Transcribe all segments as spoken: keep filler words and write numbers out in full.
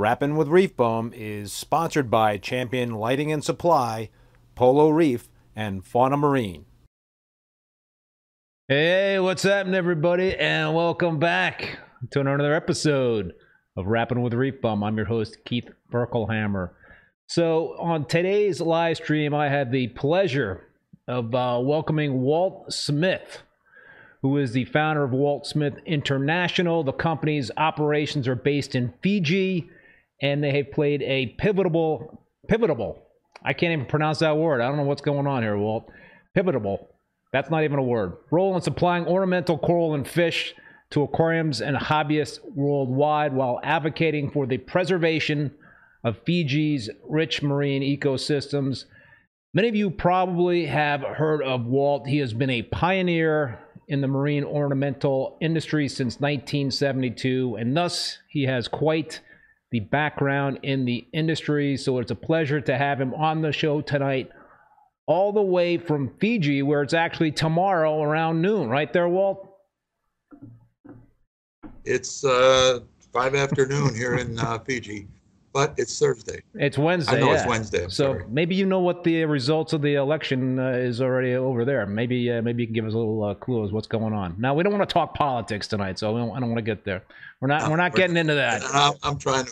Rappin' with Reef Bum is sponsored by Champion Lighting and Supply, Polo Reef, and Fauna Marine. Hey, what's happening, everybody, and welcome back to another episode of Rappin' with Reef Bum. I'm your host, Keith Berkelhammer. So, on today's live stream, I had the pleasure of uh, welcoming Walt Smith, who is the founder of Walt Smith International. The company's operations are based in Fiji, and they have played a pivotal, pivotal, I can't even pronounce that word. I don't know what's going on here, Walt. Pivotal. That's not even a word. Role in supplying ornamental coral and fish to aquariums and hobbyists worldwide while advocating for the preservation of Fiji's rich marine ecosystems. Many of you probably have heard of Walt. He has been a pioneer in the marine ornamental industry since nineteen seventy-two, and thus he has quite the background in the industry. So it's a pleasure to have him on the show tonight, all the way from Fiji, where it's actually tomorrow around noon. Right there, Walt? It's uh, five afternoon here in uh, Fiji, but it's Thursday. It's Wednesday. I know yeah. it's Wednesday. I'm so sorry. Maybe you know what the results of the election uh, is already over there. Maybe uh, maybe you can give us a little uh, clue as what's going on. Now, we don't want to talk politics tonight, so we don't, I don't want to get there. We're not. No, we're not we're, getting into that. I'm, I'm trying to.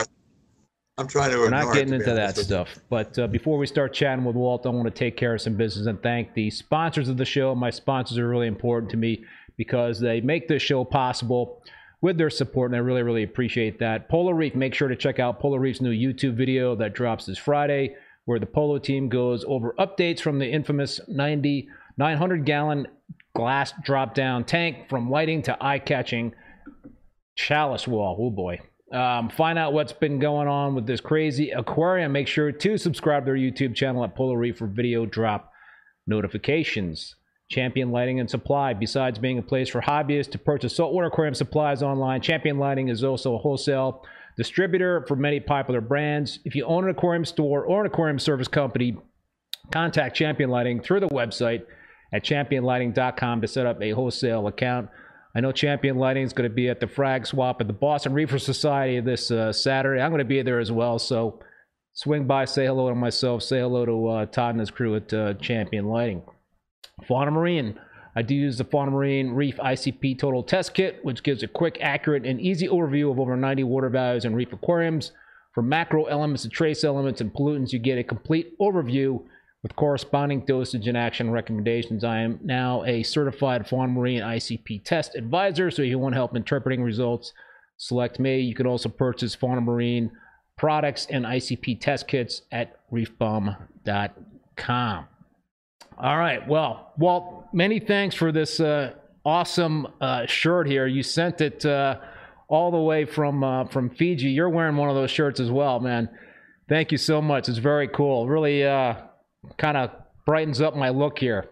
I'm trying to. We're not getting into that stuff. But uh, before we start chatting with Walt, I want to take care of some business and thank the sponsors of the show. My sponsors are really important to me because they make this show possible with their support, and I really, really appreciate that. Polo Reef, make sure to check out Polo Reef's new YouTube video that drops this Friday, where the Polo team goes over updates from the infamous ninety, nine hundred gallon glass drop-down tank, from lighting to eye-catching chalice wall. Oh, boy. Um, find out what's been going on with this crazy aquarium. Make sure to subscribe to their YouTube channel at Polo Reef for video drop notifications. Champion Lighting and Supply. Besides being a place for hobbyists to purchase saltwater aquarium supplies online, Champion Lighting is also a wholesale distributor for many popular brands. If you own an aquarium store or an aquarium service company, contact Champion Lighting through the website at champion lighting dot com to set up a wholesale account. I know Champion Lighting is going to be at the Frag Swap at the Boston Reefer Society this uh, Saturday. I'm going to be there as well, so swing by, say hello to myself, say hello to uh, Todd and his crew at uh, Champion Lighting. Fauna Marine. I do use the Fauna Marine Reef I C P Total Test Kit, which gives a quick, accurate, and easy overview of over ninety water values in reef aquariums. From macro elements to trace elements and pollutants, you get a complete overview with corresponding dosage and action recommendations. I am now a certified Fauna Marine I C P test advisor, so if you want help interpreting results, select me. You can also purchase Fauna Marine products and I C P test kits at reef bum dot com. All right. Well, Walt, many thanks for this uh, awesome uh, shirt here. You sent it uh, all the way from uh, from Fiji. You're wearing one of those shirts as well, man. Thank you so much. It's very cool. Really uh, kind of brightens up my look here.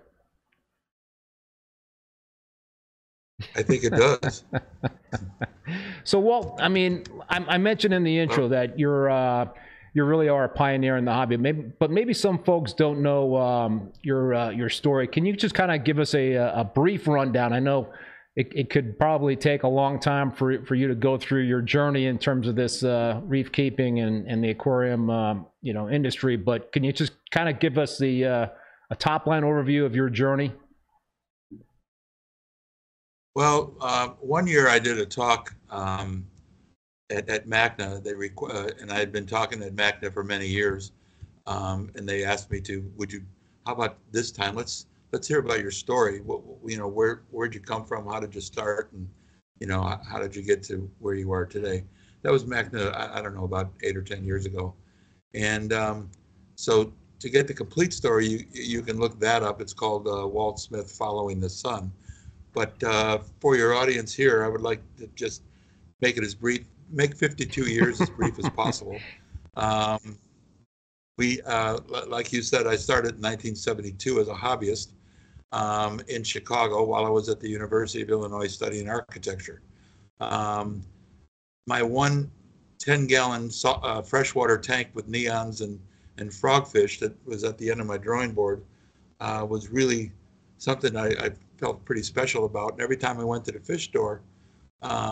I think it does. So, Walt, I mean, I, I mentioned in the intro that you're uh, you really are a pioneer in the hobby. Maybe, but maybe some folks don't know um, your uh, your story. Can you just kind of give us a a brief rundown? I know it, it could probably take a long time for for you to go through your journey in terms of this uh, reef keeping and, and the aquarium um, you know industry. But can you just kind of give us the uh, a top line overview of your journey? Well, uh, one year I did a talk um, at, at MACNA. They requ- uh, and I had been talking at MACNA for many years, um, and they asked me to, would you, how about this time? Let's let's hear about your story. What, you know, where where'd you come from? How did you start? And you know, how, how did you get to where you are today? That was MACNA. I, I don't know, about eight or ten years ago. And um, so to get the complete story, you you can look that up. It's called uh, Walt Smith Following the Sun. But uh, for your audience here, I would like to just make it as brief, make fifty-two years as brief as possible. Um, we, uh, like you said, I started in nineteen seventy-two as a hobbyist um, in Chicago while I was at the University of Illinois studying architecture. Um, my one ten-gallon uh, freshwater tank with neons and, and frogfish that was at the end of my drawing board uh, was really something I, I felt pretty special about. And every time I went to the fish store, um,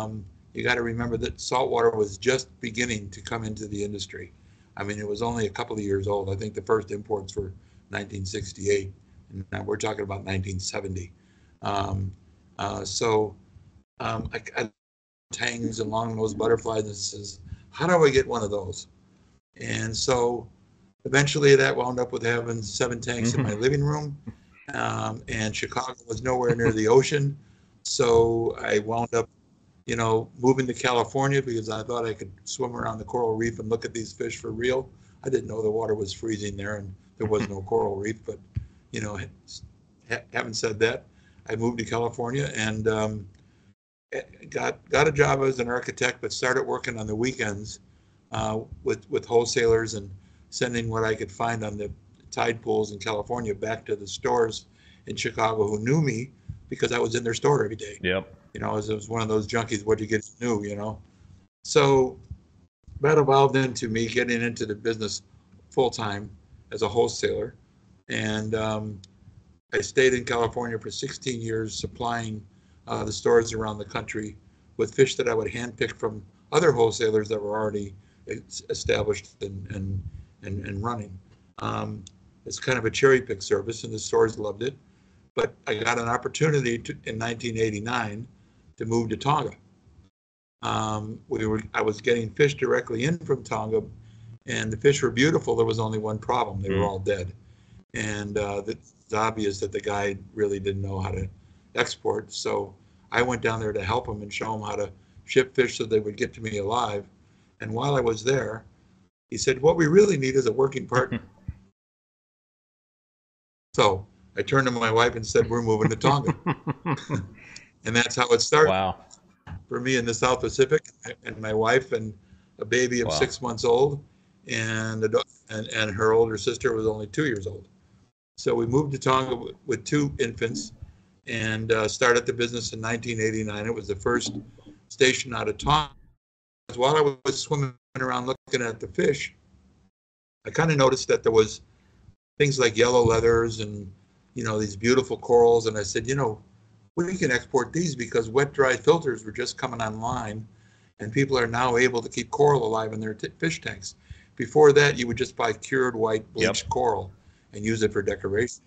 you got to remember that saltwater was just beginning to come into the industry. I mean, it was only a couple of years old. I think the first imports were nineteen sixty-eight, and now we're talking about nineteen seventy. Um, uh, so um, I, I tangs and long-nosed butterflies, and says, how do I get one of those? And so eventually that wound up with having seven tanks in my living room, um, and Chicago was nowhere near the ocean. So I wound up, you know, moving to California because I thought I could swim around the coral reef and look at these fish for real. I didn't know the water was freezing there and there was no coral reef, but, you know, ha- having said that, I moved to California and um, got got a job as an architect, but started working on the weekends uh, with with wholesalers and sending what I could find on the tide pools in California back to the stores in Chicago who knew me because I was in their store every day. Yep. You know, it was one of those junkies, what you get new, you know. So that evolved into me getting into the business full time as a wholesaler. And um, I stayed in California for sixteen years supplying uh, the stores around the country with fish that I would handpick from other wholesalers that were already established and, and, and, and running. Um, it's kind of a cherry pick service, and the stores loved it. But I got an opportunity to, in nineteen eighty-nine to move to Tonga. Um, we were I was getting fish directly in from Tonga, and the fish were beautiful. There was only one problem: they were all dead, and uh, it's obvious that the guy really didn't know how to export. So I went down there to help him and show him how to ship fish so they would get to me alive. And while I was there, he said, "What we really need is a working partner." So I turned to my wife and said, "We're moving to Tonga," and that's how it started. Wow. For me in the South Pacific, and my wife and a baby of wow. six months old, and, a, and and her older sister was only two years old. So we moved to Tonga with two infants, and uh, started the business in nineteen eighty-nine. It was the first station out of Tonga. While I was swimming around looking at the fish, I kind of noticed that there was things like yellow leathers and, you know, these beautiful corals. And I said, you know, we can export these because wet dry filters were just coming online, and people are now able to keep coral alive in their t- fish tanks. Before that, you would just buy cured white bleached yep. coral and use it for decoration.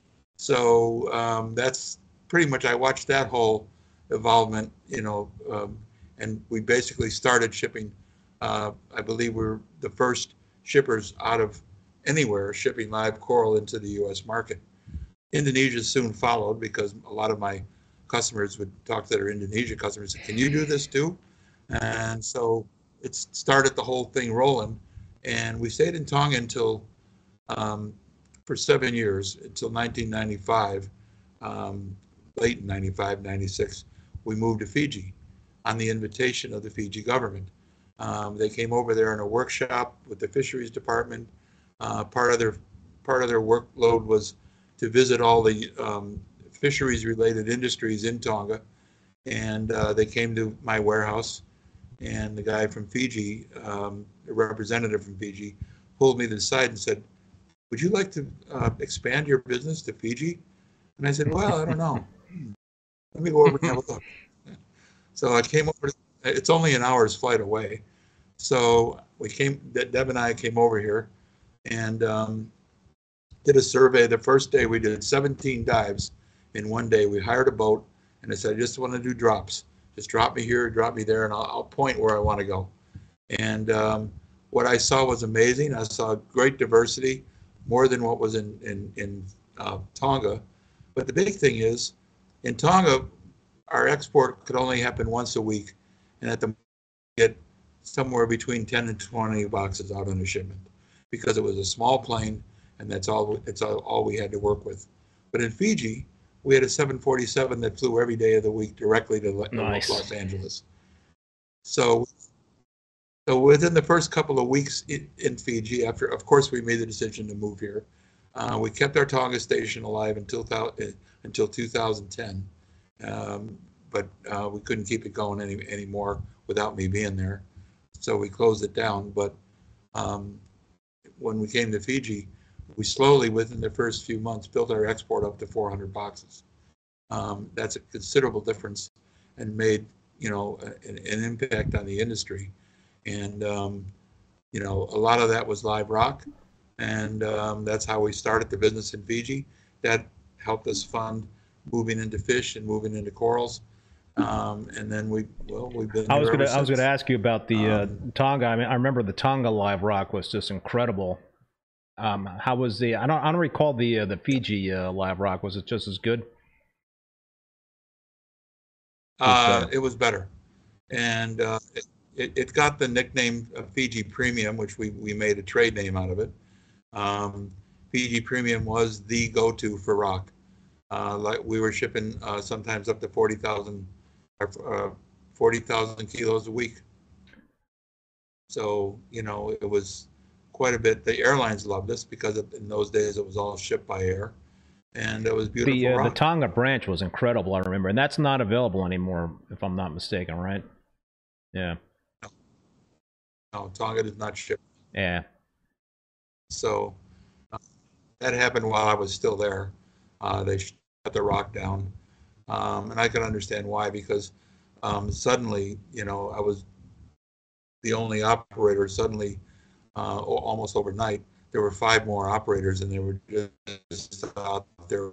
So um, that's pretty much, I watched that whole evolvement, you know, um, and we basically started shipping, uh, I believe we're the first shippers out of anywhere shipping live coral into the U S market. Indonesia soon followed because a lot of my customers would talk to their Indonesia customers and say, can you do this too? And so it started the whole thing rolling. And we stayed in Tonga until, um, for seven years, until nineteen ninety-five, um, late ninety-five, ninety-six, we moved to Fiji on the invitation of the Fiji government. Um, they came over there in a workshop with the fisheries department. Uh, part of their part of their workload was to visit all the um, fisheries-related industries in Tonga, and uh, they came to my warehouse, and the guy from Fiji, um, a representative from Fiji, pulled me to the side and said, would you like to uh, expand your business to Fiji? And I said, well, I don't know. Let me go over and have a look. So I came over, it's only an hour's flight away. So we came, Deb and I came over here and um, did a survey. The first day we did seventeen dives in one day. We hired a boat, and I said, I just want to do drops. Just drop me here, drop me there, and I'll, I'll point where I want to go. And um, what I saw was amazing. I saw great diversity, more than what was in, in, in uh, Tonga. But the big thing is, in Tonga, our export could only happen once a week, and at the get somewhere between ten and twenty boxes out on a shipment, because it was a small plane, and that's all it's all, all we had to work with. But in Fiji, we had a seven forty-seven that flew every day of the week directly to nice. Los Angeles. So, so within the first couple of weeks in, in Fiji, after, of course, we made the decision to move here. Uh, we kept our Tonga station alive until until two thousand ten, um, but uh, we couldn't keep it going any anymore without me being there. So we closed it down. But um, when we came to Fiji, we slowly, within the first few months, built our export up to four hundred boxes. Um, that's a considerable difference, and made you know, an, an impact on the industry. And, um, you know, a lot of that was live rock. And um, that's how we started the business in Fiji. That helped us fund moving into fish and moving into corals. Um, and then we, well, we've been I was there gonna ever I was since. gonna ask you about the uh, Um, Tonga. I mean, I remember the Tonga live rock was just incredible. Um, how was the? I don't I don't recall the uh, the Fiji uh, live rock. Was it just as good? It was uh, better. it was better. And uh, it, it, it got the nickname of Fiji Premium, which we, we made a trade name out of it. Um, Fiji Premium was the go-to for rock. Uh, like we were shipping uh, sometimes up to forty thousand uh, forty thousand kilos a week. So, you know, it was quite a bit. The airlines loved us because in those days it was all shipped by air, and it was The beautiful uh, the rock. Tonga branch was incredible. I remember, and that's not available anymore, if I'm not mistaken, right? Yeah, No, Tonga does not ship. yeah. So uh, that happened while I was still there. Uh, they shut the rock down, um, and I can understand why, because um, suddenly, you know, I was the only operator. Suddenly, uh, almost overnight, there were five more operators, and they were just out there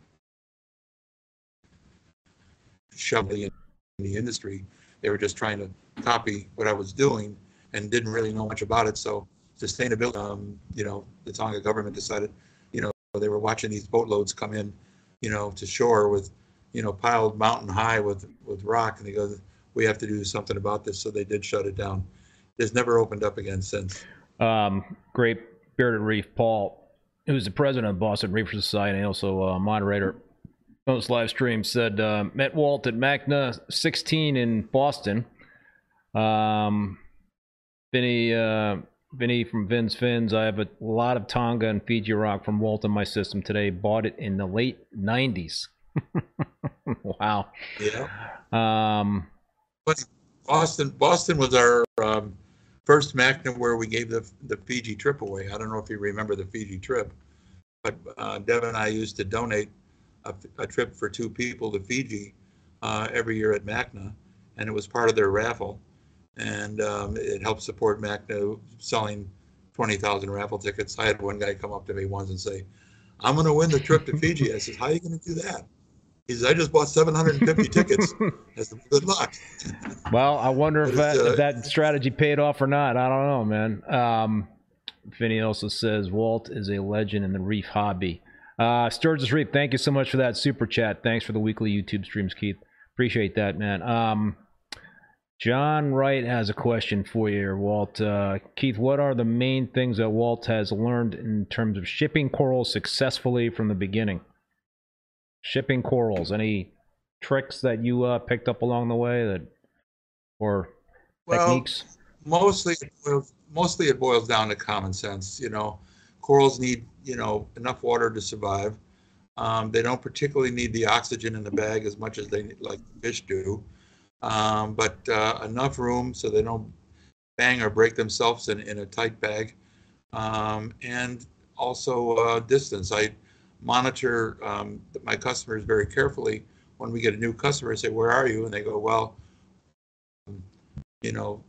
shoveling in the industry. They were just trying to copy what I was doing and didn't really know much about it. So sustainability, um, you know, the Tonga government decided, you know, they were watching these boatloads come in, you know, to shore with, you know, piled mountain high with, with rock. And they go, we have to do something about this. So they did shut it down. It's never opened up again since. Um, great bearded reef, Paul, who's the president of Boston Reef Society and also a moderator on this live stream, said uh, met Walt at Magna sixteen in Boston. Um, Vinny, uh, Vinny from Vin's Fins. I have a lot of Tonga and Fiji rock from Walt in my system today. Bought it in the late nineties. Wow. Yeah. Um, But Boston, Boston was our um, first Magna where we gave the the Fiji trip away. I don't know if you remember the Fiji trip, but uh, Deb and I used to donate a, a trip for two people to Fiji uh, every year at Magna, and it was part of their raffle, and um, it helped support Magna selling twenty thousand raffle tickets. I had one guy come up to me once and say, "I'm going to win the trip to Fiji." I said, "How are you going to do that?" He said, "I just bought seven hundred fifty tickets." I said, "Good luck." Well, I wonder if that, uh, if that strategy paid off or not. I don't know, man. Um, Finney also says Walt is a legend in the reef hobby. Uh, Sturgis Reef, thank you so much for that super chat. Thanks for the weekly YouTube streams, Keith. Appreciate that, man. Um, John Wright has a question for you here, Walt. Uh, Keith, what are the main things that Walt has learned in terms of shipping corals successfully from the beginning? Shipping corals, any tricks that you uh, picked up along the way that, or well, techniques? mostly, it boils, mostly it boils down to common sense. You know, corals need, you know, enough water to survive. Um, they don't particularly need the oxygen in the bag as much as they need, like fish do, um, but uh, enough room so they don't bang or break themselves in, in a tight bag. Um, and also uh, distance. I monitor um, my customers very carefully. When we get a new customer, I say, "Where are you?" And they go, "Well, you know,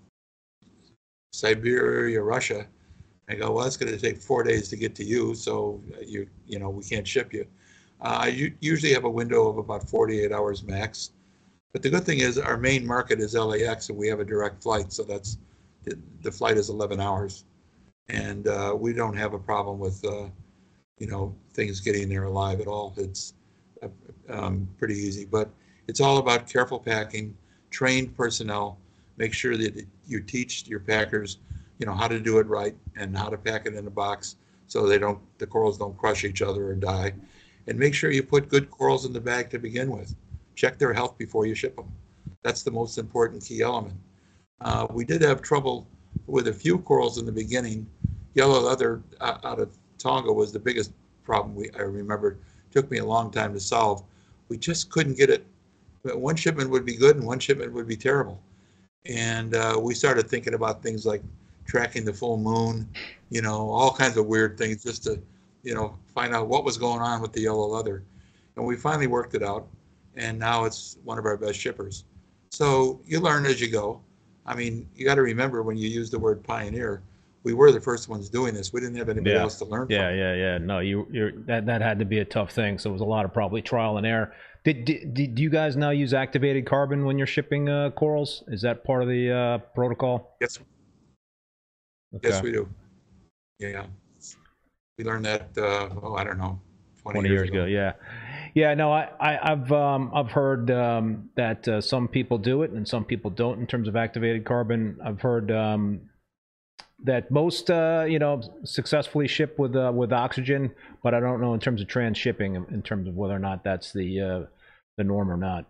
Siberia, Russia." I go, "Well, it's going to take four days to get to you, so you you know we can't ship you." Uh, I usually have a window of about forty-eight hours max. But the good thing is our main market is L A X, and we have a direct flight, so that's the flight is eleven hours, and uh, we don't have a problem with uh, you know things getting there alive at all. It's uh, um, pretty easy, but it's all about careful packing, trained personnel. Make sure that you teach your packers, you know, how to do it right and how to pack it in a box so they don't, the corals don't crush each other or die. And make sure you put good corals in the bag to begin with. Check their health before you ship them. That's the most important key element. Uh, we did have trouble with a few corals in the beginning. Yellow leather uh, out of Tonga was the biggest problem we, I remember. It took me a long time to solve. We just couldn't get it. One shipment would be good and one shipment would be terrible. And uh, we started thinking about things like tracking the full moon, you know, all kinds of weird things just to, you know, find out what was going on with the yellow leather. And we finally worked it out, and now it's one of our best shippers. So you learn as you go. I mean, you got to remember when you use the word pioneer, we were the first ones doing this. We didn't have anybody Yeah, else to learn yeah, from. yeah, yeah. No, you, you're that that had to be a tough thing. So it was a lot of probably trial and error. Did did, did you guys now use activated carbon when you're shipping uh, corals? Is that part of the uh, protocol? Yes, Okay. yes, we do. Yeah, we learned that. Uh, oh, I don't know, twenty, twenty years ago. Yeah, yeah. No, I, I I've um, I've heard um, that uh, some people do it and some people don't in terms of activated carbon. I've heard um, that most uh, you know successfully ship with uh, with oxygen, but I don't know in terms of transshipping, in terms of whether or not that's the uh, the norm or not.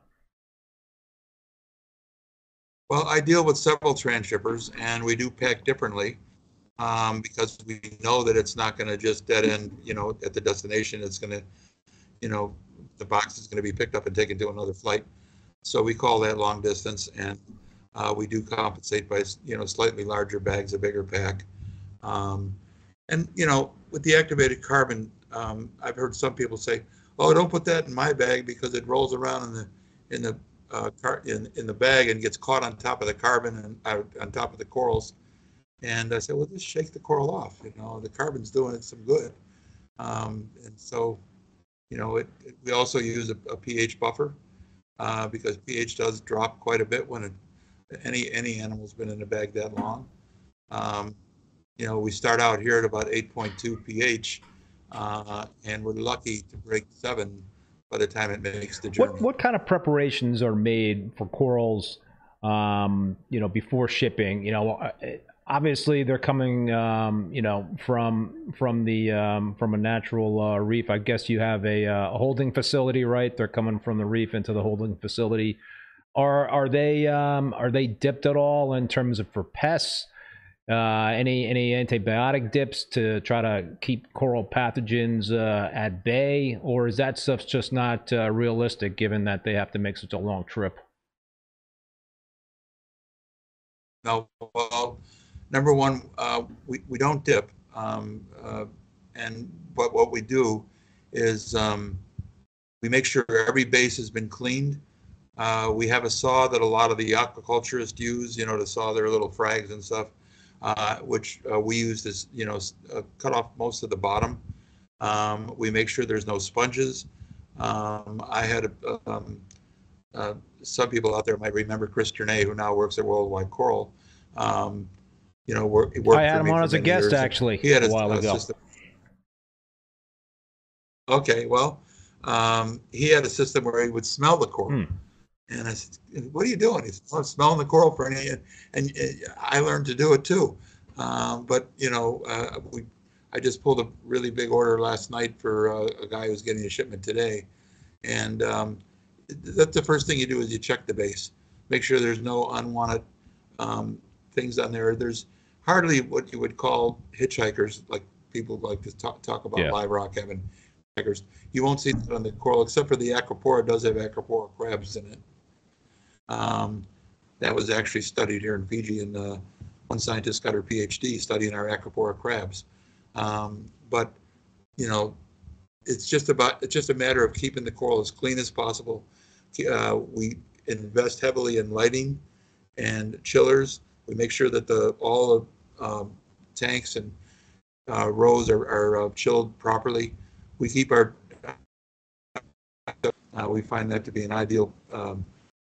Well, I deal with several transshippers, and we do pack differently um, because we know that it's not going to just dead end, you know, at the destination. It's going to, you know, the box is going to be picked up and taken to another flight. So we call that long distance, and uh, we do compensate by, you know, slightly larger bags, a bigger pack. Um, and, you know, with the activated carbon, um, I've heard some people say, oh, don't put that in my bag because it rolls around in the, in the, uh, car, in, in the bag and gets caught on top of the carbon and uh, on top of the corals. And I said, well, just shake the coral off. You know, the carbon's doing it some good. Um, and so, you know, it, it, we also use a, a pH buffer uh, because pH does drop quite a bit when it, any any animal's been in the bag that long. Um, you know, we start out here at about eight point two pH, uh, and we're lucky to break seven by the time it makes the journey. What what kind of preparations are made for corals, um, you know, before shipping? You know, obviously they're coming, um, you know, from from the um, from a natural uh, reef. I guess you have a, uh, a holding facility, right? They're coming from the reef into the holding facility. Are are they um, are they dipped at all in terms of for pests? Uh, any any antibiotic dips to try to keep coral pathogens uh, at bay, or is that stuff just not uh, realistic given that they have to make such a long trip? No, well, number one, uh, we we don't dip, um, uh, and but what we do is um, we make sure every base has been cleaned. Uh, we have a saw that a lot of the aquaculturists use, you know, to saw their little frags and stuff, uh, which uh, we use to, you know, uh, cut off most of the bottom. Um, we make sure there's no sponges. Um, I had a, um, uh, some people out there might remember Chris Ternay, who now works at Worldwide Coral. Um, you know, work, worked I had for him me on for as a many guest years. actually He had a a, while a ago. system. Okay, well, um, he had a system where he would smell the coral. Hmm. And I said, what are you doing? He said, oh, I'm smelling the coral for any, and, and I learned to do it too. Um, but, you know, uh, we, I just pulled a really big order last night for uh, a guy who's getting a shipment today. And um, that's the first thing you do is you check the base. Make sure there's no unwanted um, things on there. There's hardly what you would call hitchhikers, like people like to talk, talk about Yeah. live rock having hitchhikers. You won't see that on the coral, except for the Acropora does have Acropora crabs in it. Um, that was actually studied here in Fiji, and uh, one scientist got her PhD studying our Acropora crabs. Um, but you know, it's just about it's just a matter of keeping the coral as clean as possible. Uh, we invest heavily in lighting and chillers. We make sure that the all the um, tanks and uh, rows are, are uh, chilled properly. We keep our uh, we find that to be an ideal um,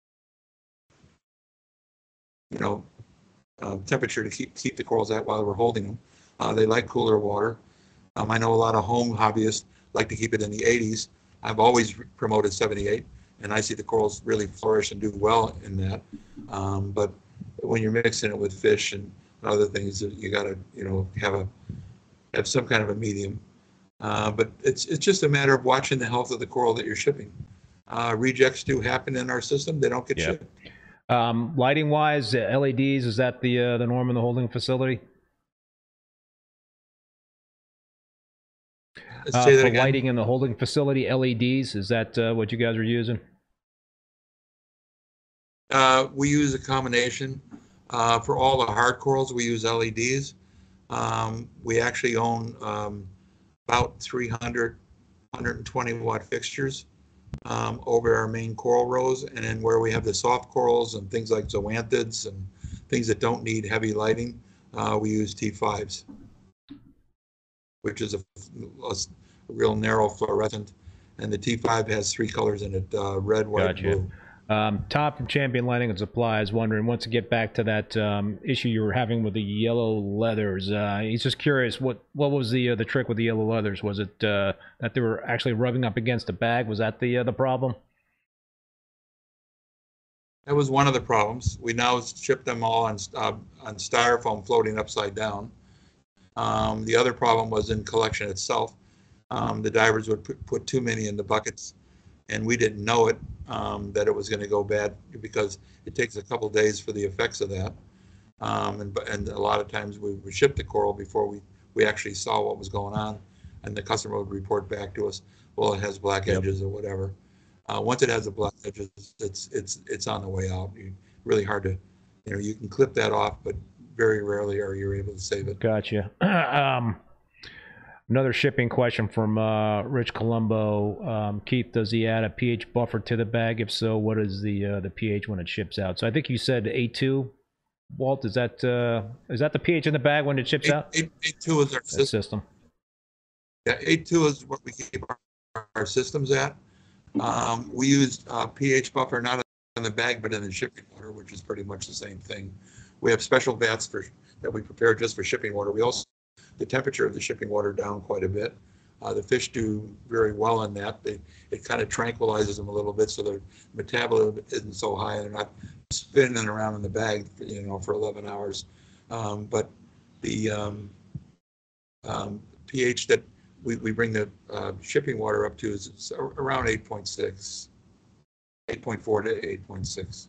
you know, uh, temperature to keep keep the corals at while we're holding them. Uh, they like cooler water. Um, I know a lot of home hobbyists like to keep it in the eighties. I've always promoted seventy-eight, and I see the corals really flourish and do well in that. Um, but when you're mixing it with fish and other things, you got to, you know, have a have some kind of a medium. Uh, but it's it's just a matter of watching the health of the coral that you're shipping. Uh, rejects do happen in our system; they don't get Yep. shipped. Um, lighting wise, L E Ds, is that the uh, the norm in the holding facility? Uh, Say that for again. lighting in the holding facility, L E Ds, is that uh, what you guys are using? Uh, we use a combination. Uh, for all the hard corals, we use L E Ds. Um, we actually own um, about three hundred, one hundred twenty watt fixtures um, over our main coral rows, and then where we have the soft corals and things like zoanthids and things that don't need heavy lighting, uh, we use T fives, which is a, a real narrow fluorescent, and the T five has three colors in it: uh, red, white, Gotcha. and blue. Um, Top from Champion Lighting and Supply is wondering, once to get back to that um, issue you were having with the yellow leathers. Uh, he's just curious, what what was the uh, the trick with the yellow leathers? Was it uh, that they were actually rubbing up against the bag? Was that the uh, the problem? That was one of the problems. We now ship them all on uh, on styrofoam floating upside down. Um, the other problem was in collection itself. Um, the divers would put, put too many in the buckets, and we didn't know it, um, that it was going to go bad, because it takes a couple days for the effects of that. Um, and, and a lot of times we would ship the coral before we, we actually saw what was going on, and the customer would report back to us, well, it has black Yep. edges or whatever. Uh, once it has the black edges, it's it's it's on the way out. You, really hard to, you know, you can clip that off, but very rarely are you able to save it. Gotcha. um, another shipping question from uh, Rich Colombo. Um, Keith, does he add a pH buffer to the bag? If so, what is the uh, the pH when it ships out? So I think you said A two. Walt, is that uh, is that the pH in the bag when it ships eight, out? eight, eight two is our That system. system. Yeah, eight two is what we keep our, our systems at. Um, we use uh, pH buffer not in the bag, but in the shipping water, which is pretty much the same thing. We have special vats for that we prepare just for shipping water. We also the temperature of the shipping water down quite a bit. Uh, the fish do very well in that. They, it kind of tranquilizes them a little bit, so their metabolism isn't so high, and they're not spinning around in the bag, you know, for eleven hours. Um, but the um, um, pH that we, we bring the uh, shipping water up to is around eight point six, eight point four to eight point six.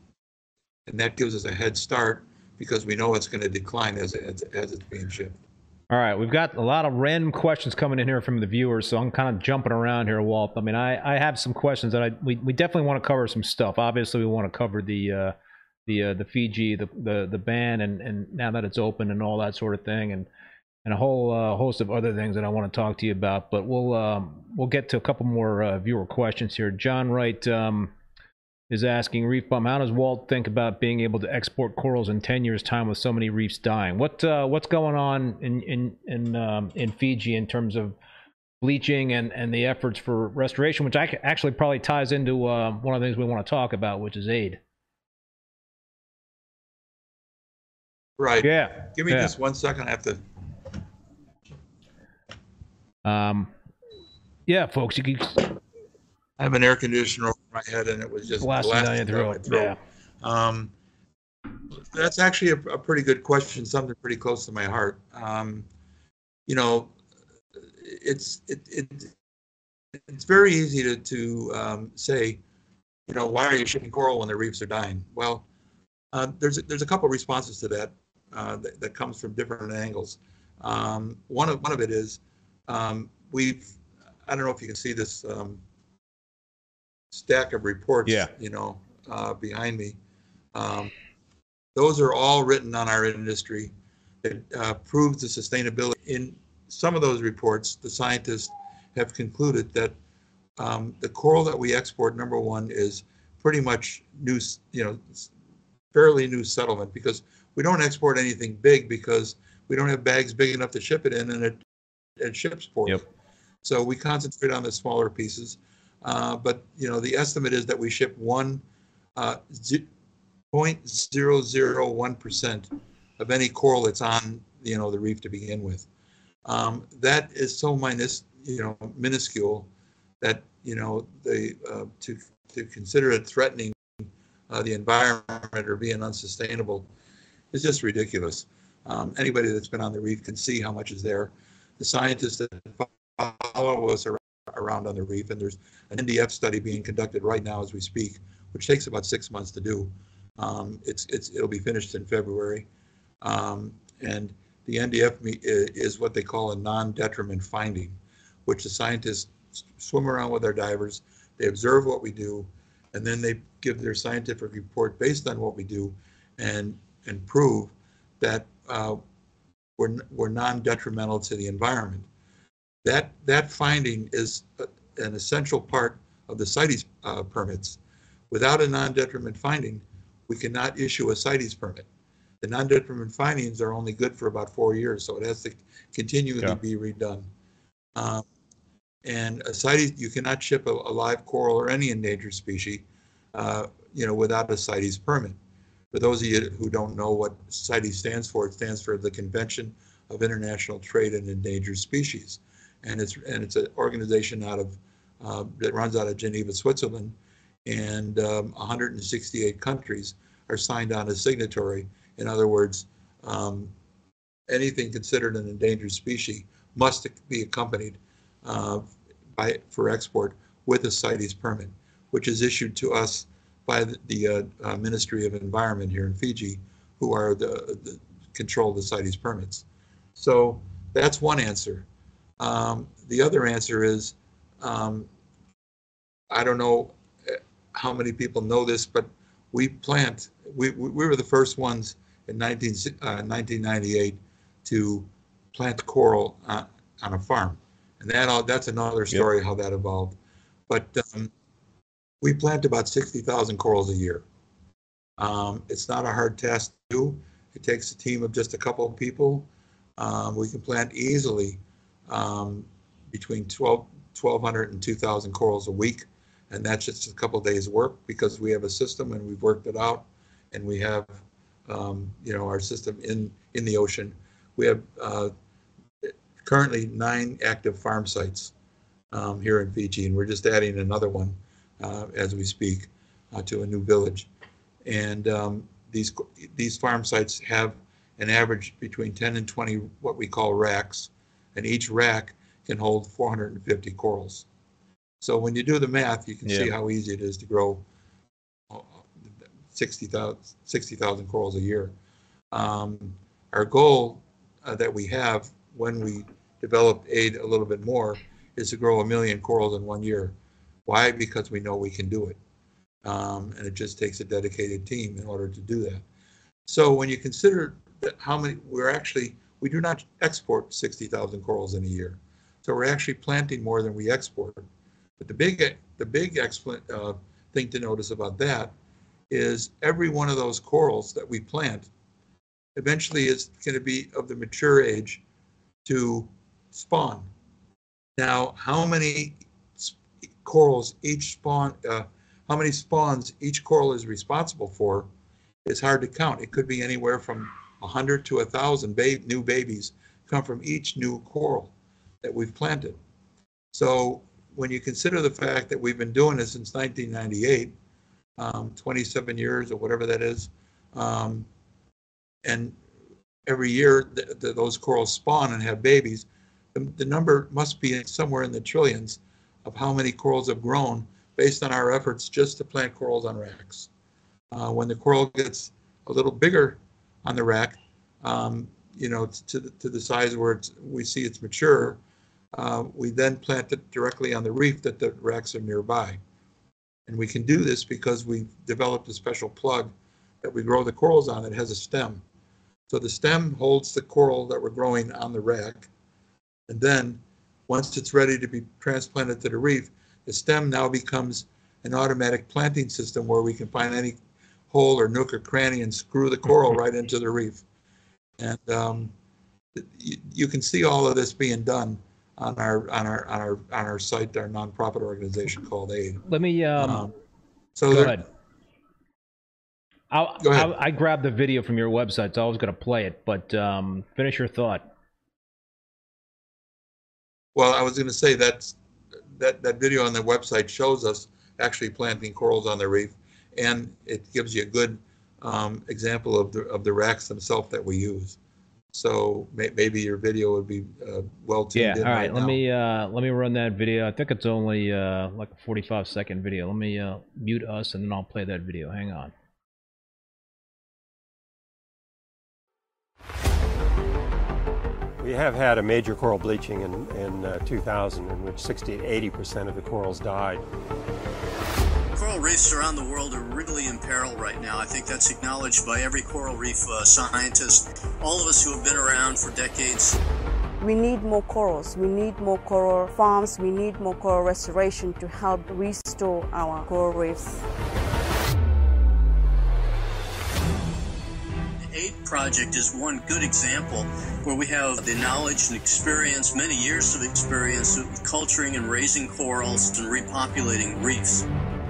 And that gives us a head start, because we know it's going to decline as, as, as it's being shipped. All right, we've got a lot of random questions coming in here from the viewers, so I'm kind of jumping around here, Walt. I mean, I, I have some questions that I we, we definitely want to cover some stuff. Obviously, we want to cover the uh, the uh, the Fiji, the, the the ban, and and now that it's open and all that sort of thing, and and a whole uh, host of other things that I want to talk to you about. But we'll um, we'll get to a couple more uh, viewer questions here. John Wright um, is asking, Reef Bum, how does Walt think about being able to export corals in ten years' time with so many reefs dying? What uh, what's going on in in in um, in Fiji in terms of bleaching and and the efforts for restoration, which actually probably ties into uh, one of the things we want to talk about, which is aid. Right. Yeah. Give me yeah. just one second. I have to. Um. Yeah, folks, you can. I have an air conditioner over my head, and it was just Blasting down your down my throat. throat. Yeah. Um, that's actually a, a pretty good question, something pretty close to my heart. Um, you know, it's it, it it's very easy to to um, say, you know, why are you shipping coral when the reefs are dying? Well, uh, there's there's a couple of responses to that, uh, that that comes from different angles. Um, one of one of it is um, we've I don't know if you can see this. Um, stack of reports, Yeah. you know, uh, behind me. Um, those are all written on our industry that uh, proves the sustainability. In some of those reports, the scientists have concluded that um, the coral that we export, number one, is pretty much new, you know, fairly new settlement, because we don't export anything big because we don't have bags big enough to ship it in, and it, it ships poorly. Yep. So we concentrate on the smaller pieces. Uh, but you know, the estimate is that we ship one uh, zero point zero zero one percent of any coral that's on, you know, the reef to begin with. Um, that is so minus, you know, minuscule that, you know, they uh, to to consider it threatening uh, the environment or being unsustainable is just ridiculous. Um, anybody that's been on the reef can see how much is there. The scientists that follow us around around on the reef, and there's an N D F study being conducted right now as we speak, which takes about six months to do. Um, it's it's it'll be finished in February, um, and the N D F is what they call a non-detriment finding, which the scientists swim around with our divers, they observe what we do, and then they give their scientific report based on what we do, and and prove that uh, we're we're non-detrimental to the environment. That that finding is an essential part of the CITES uh, permits. Without a non-detriment finding, we cannot issue a CITES permit. The non-detriment findings are only good for about four years, so it has to continually yeah. be redone. Um, and a CITES, you cannot ship a, a live coral or any endangered species, uh, you know, without a CITES permit. For those of you who don't know what CITES stands for, it stands for the Convention of International Trade in Endangered Species, and it's and it's an organization out of uh, that runs out of Geneva, Switzerland, and um, one hundred sixty-eight countries are signed on as signatory. In other words, um, anything considered an endangered species must be accompanied uh, by for export with a CITES permit, which is issued to us by the, the uh, uh, Ministry of Environment here in Fiji, who are the, the control the CITES permits. So that's one answer. Um, the other answer is, um, I don't know how many people know this, but we plant, we, we were the first ones in nineteen, uh, nineteen ninety-eight to plant coral on, on a farm. And that all, that's another story yep. how that evolved. But um, we plant about sixty thousand corals a year. Um, it's not a hard task to do. It takes a team of just a couple of people. Um, we can plant easily um, between twelve hundred and two thousand corals a week. And that's just a couple of days work because we have a system and we've worked it out, and we have, um, you know, our system in, in the ocean. We have uh, currently nine active farm sites um, here in Fiji, and we're just adding another one uh, as we speak uh, to a new village. And um, these these farm sites have an average between ten and twenty what we call racks, and each rack can hold four hundred fifty corals. So when you do the math, you can yeah. see how easy it is to grow sixty thousand corals a year. Um, our goal uh, that we have when we develop aid a little bit more is to grow a million corals in one year. Why? Because we know we can do it. Um, and it just takes a dedicated team in order to do that. So when you consider that how many, we're actually, we do not export sixty thousand corals in a year. So we're actually planting more than we export. But the big, the big uh, thing to notice about that is every one of those corals that we plant eventually is going to be of the mature age to spawn. Now, how many corals each spawn, uh, how many spawns each coral is responsible for is hard to count. It could be anywhere from one hundred to one thousand ba new babies come from each new coral that we've planted. So when you consider the fact that we've been doing this since nineteen ninety-eight, um, twenty-seven years or whatever that is, um, and every year th th those corals spawn and have babies, the, the number must be somewhere in the trillions of how many corals have grown based on our efforts just to plant corals on racks. Uh, when the coral gets a little bigger on the rack, um, you know, to the, to the size where it's, we see it's mature, uh, we then plant it directly on the reef that the racks are nearby. And we can do this because we've developed a special plug that we grow the corals on that has a stem. So the stem holds the coral that we're growing on the rack. And then once it's ready to be transplanted to the reef, the stem now becomes an automatic planting system where we can find any hole or nook or cranny and screw the coral right into the reef. And um, you, you can see all of this being done on our on our on our on our site, our nonprofit organization called AID. Let me um, um so go ahead. I'll, go ahead. I'll, I grabbed the video from your website, so I was going to play it, but um, finish your thought. Well, I was going to say that's that that video on the website shows us actually planting corals on the reef, and it gives you a good um, example of the of the racks themselves that we use. So may, maybe your video would be uh, well tuned yeah, in. Yeah, all right. right let now. me uh, let me run that video. I think it's only uh, like a forty-five second video. Let me uh, mute us, and then I'll play that video. Hang on. We have had a major coral bleaching in, in uh, two thousand, in which sixty to eighty percent of the corals died. Coral reefs around the world are really in peril right now. I think that's acknowledged by every coral reef uh, scientist, all of us who have been around for decades. We need more corals. We need more coral farms. We need more coral restoration to help restore our coral reefs. The AID project is one good example where we have the knowledge and experience, many years of experience with culturing and raising corals and repopulating reefs.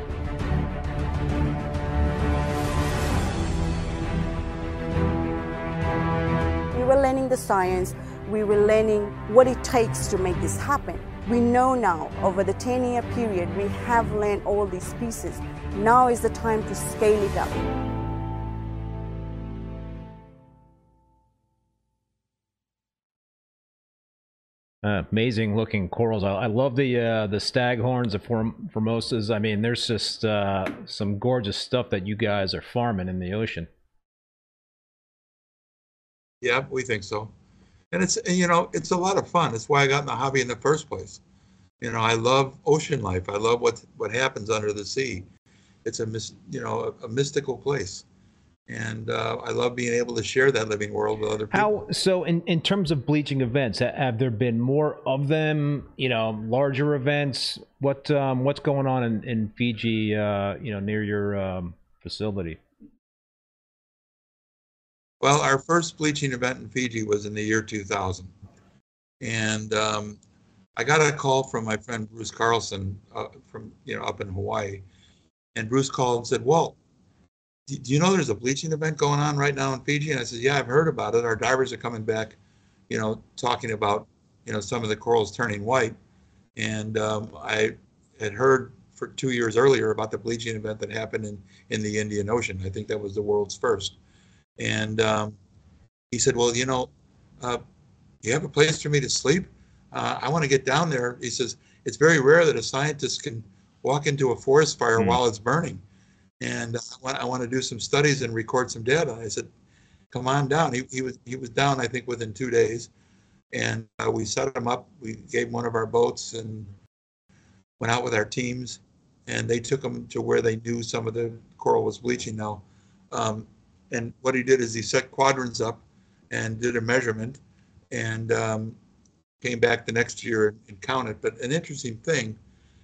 We were learning the science. We were learning what it takes to make this happen. We know now, over the ten-year period, we have learned all these pieces. Now is the time to scale it up. Uh, amazing looking corals. I, I love the uh, the staghorns, the form, formosas. I mean, there's just uh, some gorgeous stuff that you guys are farming in the ocean. Yeah, we think so. And it's, you know, it's a lot of fun. It's why I got in the hobby in the first place. You know, I love ocean life. I love what what happens under the sea. It's a, you know, a, a mystical place. And uh, I love being able to share that living world with other people. How so? In, in terms of bleaching events, have there been more of them? You know, larger events. What um, what's going on in, in Fiji? Uh, you know, near your um, facility. Well, our first bleaching event in Fiji was in the year two thousand, and um, I got a call from my friend Bruce Carlson uh, from you know up in Hawaii, and Bruce called and said, "Walt, do you know there's a bleaching event going on right now in Fiji?" And I said, "Yeah, I've heard about it. Our divers are coming back, you know, talking about you know some of the corals turning white, and um, I had heard for two years earlier about the bleaching event that happened in in the Indian Ocean. I think that was the world's first." And um, he said, "Well, you know, uh, you have a place for me to sleep? Uh, I want to get down there." He says, "It's very rare that a scientist can walk into a forest fire mm. while it's burning. And I want, I want to do some studies and record some data." I said, "Come on down." He, he was he was down, I think, within two days. And uh, we set him up. We gave him one of our boats and went out with our teams. And they took him to where they knew some of the coral was bleaching now. Um, And what he did is he set quadrants up and did a measurement and um, came back the next year and counted. But an interesting thing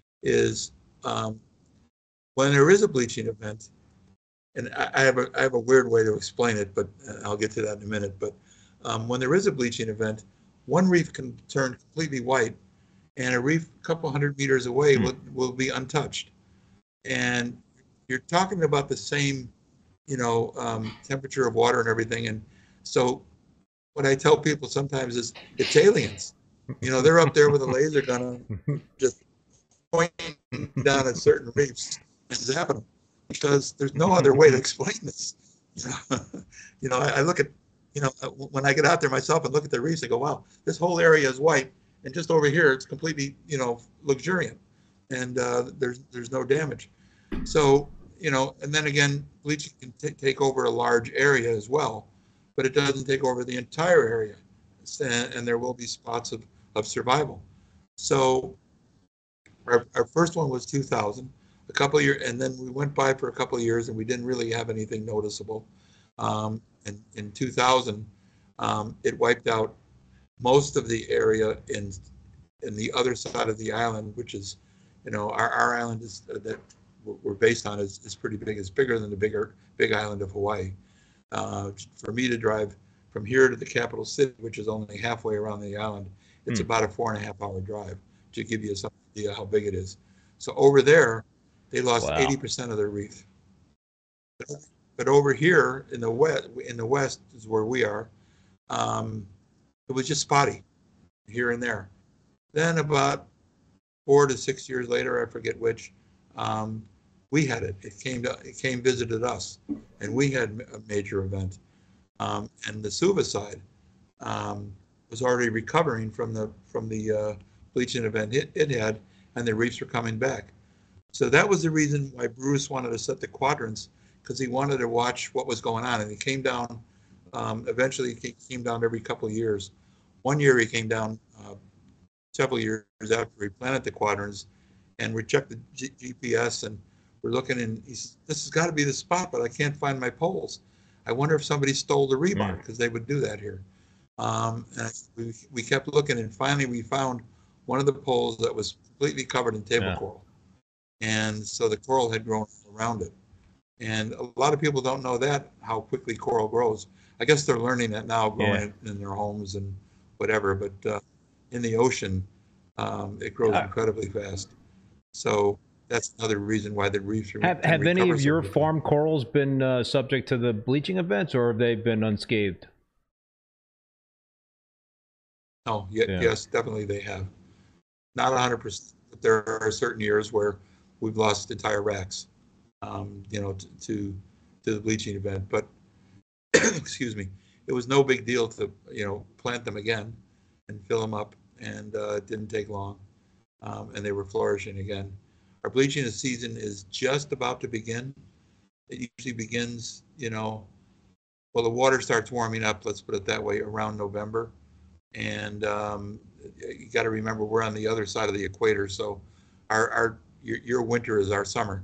is um, when there is a bleaching event, and I, I, have a, I have a weird way to explain it, but I'll get to that in a minute. But um, when there is a bleaching event, one reef can turn completely white and a reef a couple hundred meters away mm. will, will be untouched. And you're talking about the same you know, um, temperature of water and everything. And so what I tell people sometimes is it's aliens. You know, they're up there with a laser gun on, just pointing down at certain reefs and zapping them because there's no other way to explain this. You know, you know I, I look at, you know, when I get out there myself and look at the reefs, I go, wow, this whole area is white. And just over here, it's completely, you know, luxuriant. And uh, there's there's no damage. So, you know, and then again, bleaching can t- take over a large area as well, but it doesn't take over the entire area. And, and there will be spots of, of survival. So our, our first one was two thousand, a couple of years, and then we went by for a couple of years and we didn't really have anything noticeable. Um, and in two thousand, um, it wiped out most of the area in in the other side of the island, which is, you know, our, our island is uh, that we're based on is, is pretty big. It's bigger than the bigger big island of Hawaii. Uh, for me to drive from here to the capital city, which is only halfway around the island, it's mm. about a four and a half hour drive to give you some idea how big it is. So over there, they lost wow. eighty percent of their reef. But, but over here in the west, in the west is where we are. Um, it was just spotty here and there. Then about four to six years later, I forget which, um, we had it. It came to, it came visited us, and we had a major event. Um, and the Suva side um, was already recovering from the from the uh, bleaching event it, it had, and the reefs were coming back. So that was the reason why Bruce wanted to set the quadrants, because he wanted to watch what was going on. And he came down. Um, eventually, he came down every couple of years. One year, he came down uh, several years after he planted the quadrants, and we checked the G- GPS and we're looking, and he says, "This has got to be the spot, but I can't find my poles. I wonder if somebody stole the rebar," because they would do that here. Um, and we, we kept looking, and finally we found one of the poles that was completely covered in table Yeah. coral. And so the coral had grown around it. And a lot of people don't know that, how quickly coral grows. I guess they're learning that now, growing Yeah. it in their homes and whatever. But uh, in the ocean, um, it grows Yeah. incredibly fast. So that's another reason why the reefs are. Have, can have any recover of so your quickly. farm corals been uh, subject to the bleaching events, or have they been unscathed? No, ye- Yeah. yes, definitely they have. Not one hundred percent, but there are certain years where we've lost entire racks, um, you know, to, to to the bleaching event. But excuse me, it was no big deal to, you know, plant them again and fill them up, and uh, it didn't take long, um, and they were flourishing again. Our bleaching season is just about to begin. It usually begins, you know, well, the water starts warming up, let's put it that way, around November. And um, you got to remember we're on the other side of the equator, so our, our your, your winter is our summer.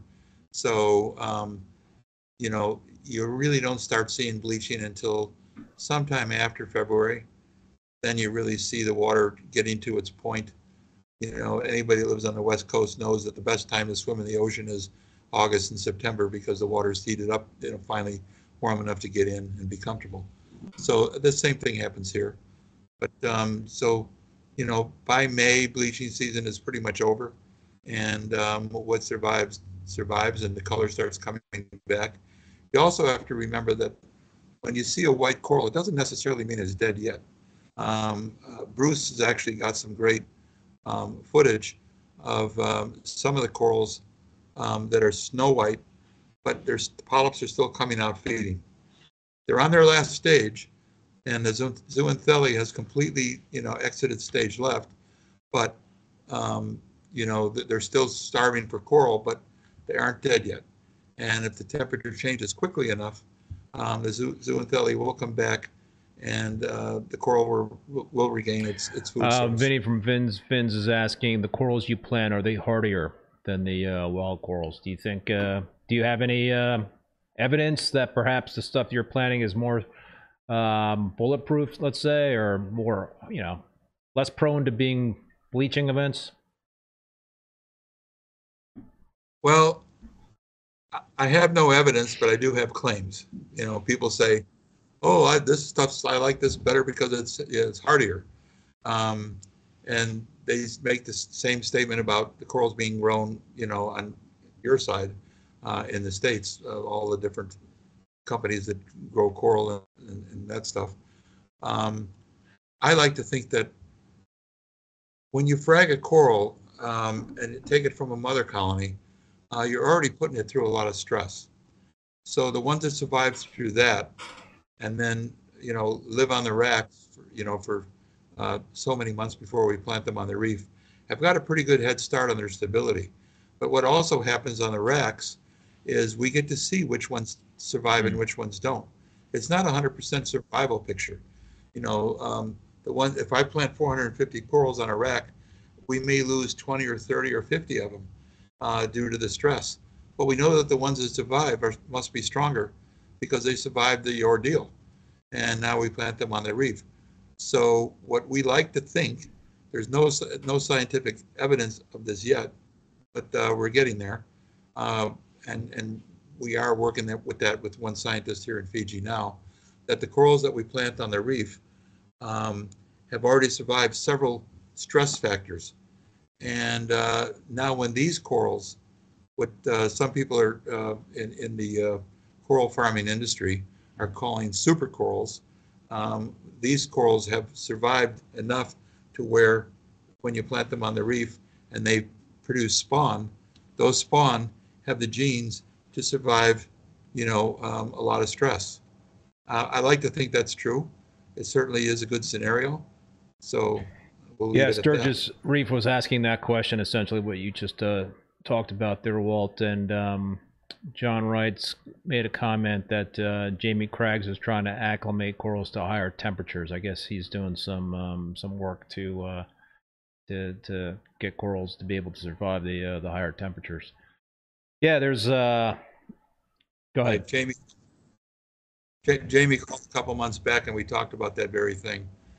So um, you know, you really don't start seeing bleaching until sometime after February. Then you really see the water getting to its point. You know, anybody that lives on the West Coast knows that the best time to swim in the ocean is August and September, because the water's heated up, you know, finally warm enough to get in and be comfortable. So the same thing happens here. But um, so, you know, by May, bleaching season is pretty much over, and um, what survives survives, and the color starts coming back. You also have to remember that when you see a white coral, it doesn't necessarily mean it's dead yet. Um, uh, Bruce has actually got some great um, footage of um, some of the corals um, that are snow white, but their polyps are still coming out feeding. They're on their last stage, and the zooanthelle has completely, you know, exited stage left, but um, you know, they're still starving for coral, but they aren't dead yet. And if the temperature changes quickly enough, um, the zooanthelle will come back, and uh, the coral will, will regain its its food Uh, source. Vinny from Fins Fins is asking, the corals you plant, are they hardier than the uh, wild corals? Do you think? Uh, do you have any uh, evidence that perhaps the stuff you're planting is more um, bulletproof, let's say, or more, you know, less prone to being bleaching events? Well, I have no evidence, but I do have claims. You know, people say, "Oh, I, this stuff, I like this better because it's it's hardier," um, and they make the same statement about the corals being grown, you know, on your side uh, in the States, uh, all the different companies that grow coral and, and that stuff. Um, I like to think that when you frag a coral um, and take it from a mother colony, uh, you're already putting it through a lot of stress. So the ones that survive through that, and then, you know, live on the racks, for, you know, for uh, so many months before we plant them on the reef, have got a pretty good head start on their stability. But what also happens on the racks is we get to see which ones survive and which ones don't. It's not a one hundred percent survival picture. You know, um, the one, if I plant four hundred fifty corals on a rack, we may lose twenty or thirty or fifty of them uh, due to the stress. But we know that the ones that survive are, must be stronger because they survived the ordeal. And now we plant them on the reef. So what we like to think, there's no no scientific evidence of this yet, but uh, we're getting there. Uh, and, and we are working with that with one scientist here in Fiji now, that the corals that we plant on the reef um, have already survived several stress factors. And uh, now when these corals, what uh, some people are uh, in, in the uh, coral farming industry are calling super corals, um, these corals have survived enough to where when you plant them on the reef and they produce spawn, those spawn have the genes to survive, you know, um, a lot of stress. Uh, I like to think that's true. It certainly is a good scenario. So we'll leave Yeah, it at that. Sturgis Reef was asking that question, essentially what you just uh, talked about there, Walt. And um, John Wrights made a comment that uh, Jamie Craggs is trying to acclimate corals to higher temperatures. I guess he's doing some um, some work to uh, to to get corals to be able to survive the uh, the higher temperatures. Yeah, there's. Uh... Go ahead, uh, Jamie. J- Jamie called a couple months back, and we talked about that very thing.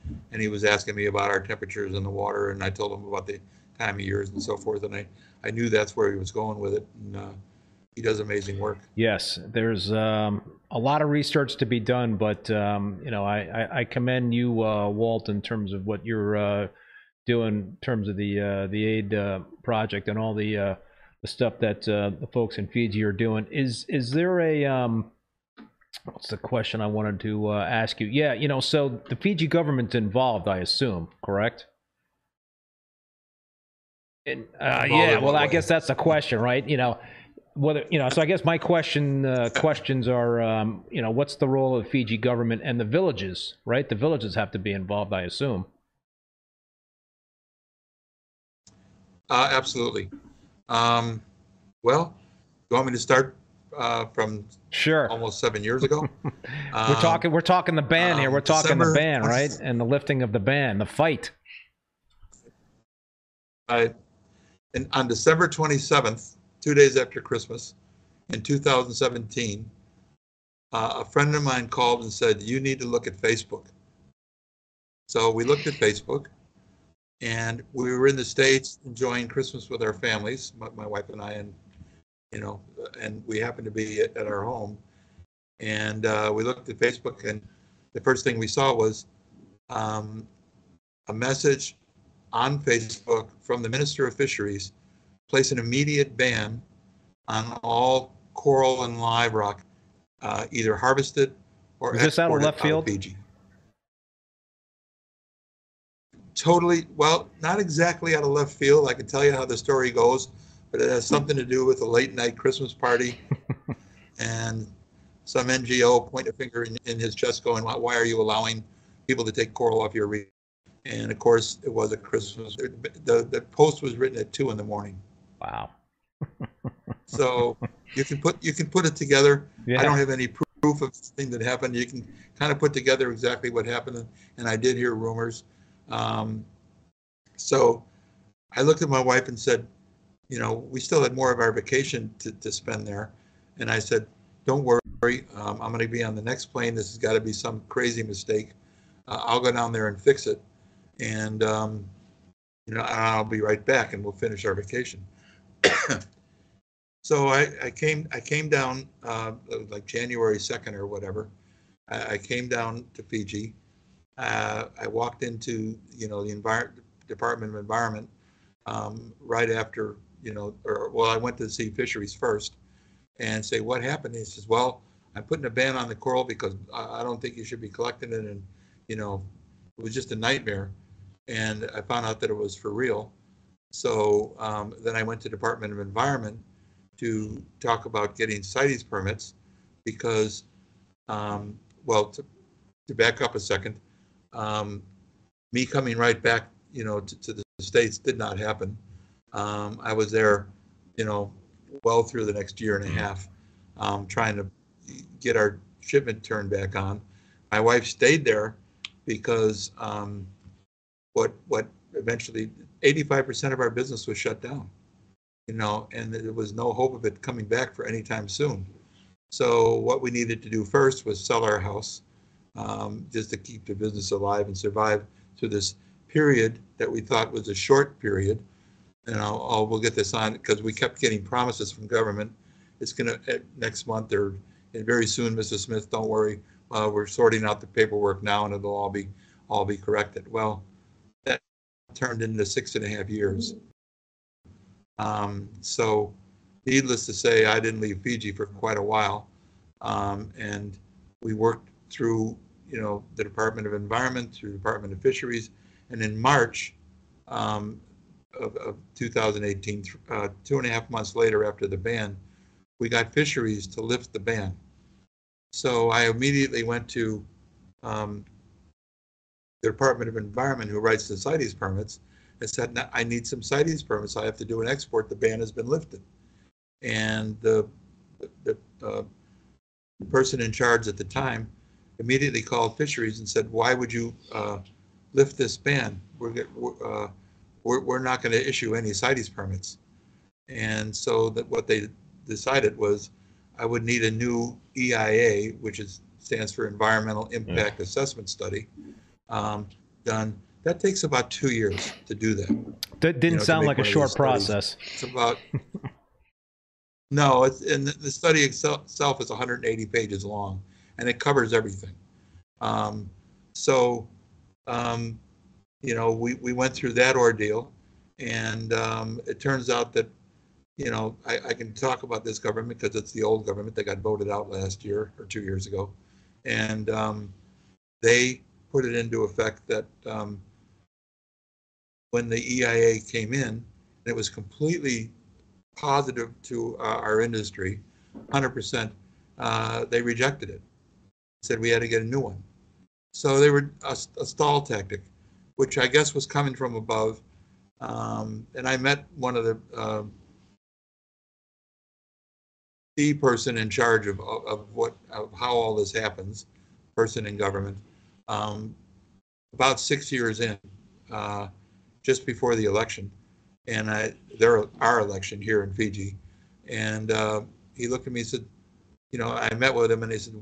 and he was asking me about our temperatures in the water, and I told him about the time of years and so forth, and I, I knew that's where he was going with it, and uh, he does amazing work. Yes, there's um, a lot of research to be done, but um, you know, I, I, I commend you, uh, Walt, in terms of what you're uh, doing in terms of the uh, the aid uh, project and all the uh, the stuff that uh, the folks in Fiji are doing. Is is there a um, what's the question I wanted to uh, ask you? Yeah, you know, so the Fiji government's involved, I assume, correct? And, uh, yeah, well, I guess that's the question, right? You know, whether, you know, so I guess my question uh, questions are, um, you know, what's the role of the Fiji government and the villages, right? The villages have to be involved, I assume. Uh, absolutely. Um, well, you want me to start uh, from sure almost seven years ago? we're talking, we're talking the ban um, here. We're talking December, the ban, right? And the lifting of the ban, the fight. I, and on December twenty-seventh, two days after Christmas, in two thousand seventeen, uh, a friend of mine called and said, "You need to look at Facebook." So we looked at Facebook, and we were in the States enjoying Christmas with our families, my, my wife and I, and you know, and we happened to be at, at our home, and uh, we looked at Facebook, and the first thing we saw was um, a message on Facebook from the Minister of Fisheries, place an immediate ban on all coral and live rock, uh, either harvested or exported. Is this out of left field? Out of Fiji. Totally, well, not exactly out of left field. I can tell you how the story goes, but it has something to do with a late night Christmas party and some N G O point a finger in, in his chest going, why are you allowing people to take coral off your reef? And of course, it was a Christmas. The, the post was written at two in the morning. Wow. So you can put you can put it together. Yeah. I don't have any proof of the thing that happened. You can kind of put together exactly what happened, and I did hear rumors. Um, so I looked at my wife and said, you know, we still had more of our vacation to, to spend there, and I said, don't worry, um, I'm going to be on the next plane. This has got to be some crazy mistake. Uh, I'll go down there and fix it. And, um, you know, I'll be right back and we'll finish our vacation. So I, I came I came down uh, like January second or whatever. I, I came down to Fiji. Uh, I walked into, you know, the Envir- Department of Environment um, right after, you know, or well, I went to see fisheries first and say, what happened? He says, well, I'm putting a ban on the coral because I, I don't think you should be collecting it. And, you know, it was just a nightmare. And I found out that it was for real. So um, then I went to Department of Environment to talk about getting CITES permits because, um, well, to, to back up a second, um, me coming right back, you know, to, to the States did not happen. Um, I was there, you know, well through the next year and a half, um, trying to get our shipment turned back on. My wife stayed there because um, what what eventually eighty-five percent of our business was shut down, you know, and there was no hope of it coming back for any time soon. So what we needed to do first was sell our house, um, just to keep the business alive and survive through this period that we thought was a short period. And I'll, I'll we'll get this on because we kept getting promises from government. It's gonna next month or and very soon, Missus Smith, don't worry, uh, we're sorting out the paperwork now and it'll all be all be corrected. Well, that turned into six and a half years. Um, so needless to say, I didn't leave Fiji for quite a while. Um, and we worked through, you know, the Department of Environment, through the Department of Fisheries. And in March um, of, of two thousand eighteen, uh, two and a half months later after the ban, we got Fisheries to lift the ban. So I immediately went to um, the Department of Environment, who writes the CITES permits, and said, I need some CITES permits. I have to do an export. The ban has been lifted. And the, the, uh, the person in charge at the time immediately called Fisheries and said, why would you uh, lift this ban? We're, uh, we're, we're not going to issue any CITES permits. And so that what they decided was I would need a new E I A, which is stands for Environmental Impact yeah. Assessment Study, um, done. That takes about two years to do that. That didn't you know, sound like a short process. It's about no, it's and the study itself is one hundred eighty pages long, and it covers everything. Um, so, um, you know, we we went through that ordeal, and um, it turns out that, you know, I, I can talk about this government because it's the old government that got voted out last year or two years ago, and um, they put it into effect that um, when the E I A came in, and it was completely positive to uh, our industry, one hundred percent, uh, they rejected it. Said we had to get a new one. So they were a, a stall tactic, which I guess was coming from above. Um, and I met one of the uh, the person in charge of, of what of how all this happens, person in government, um, about six years in, uh, just before the election, and I there our election here in Fiji, and uh, he looked at me and said, you know, I met with him and he said,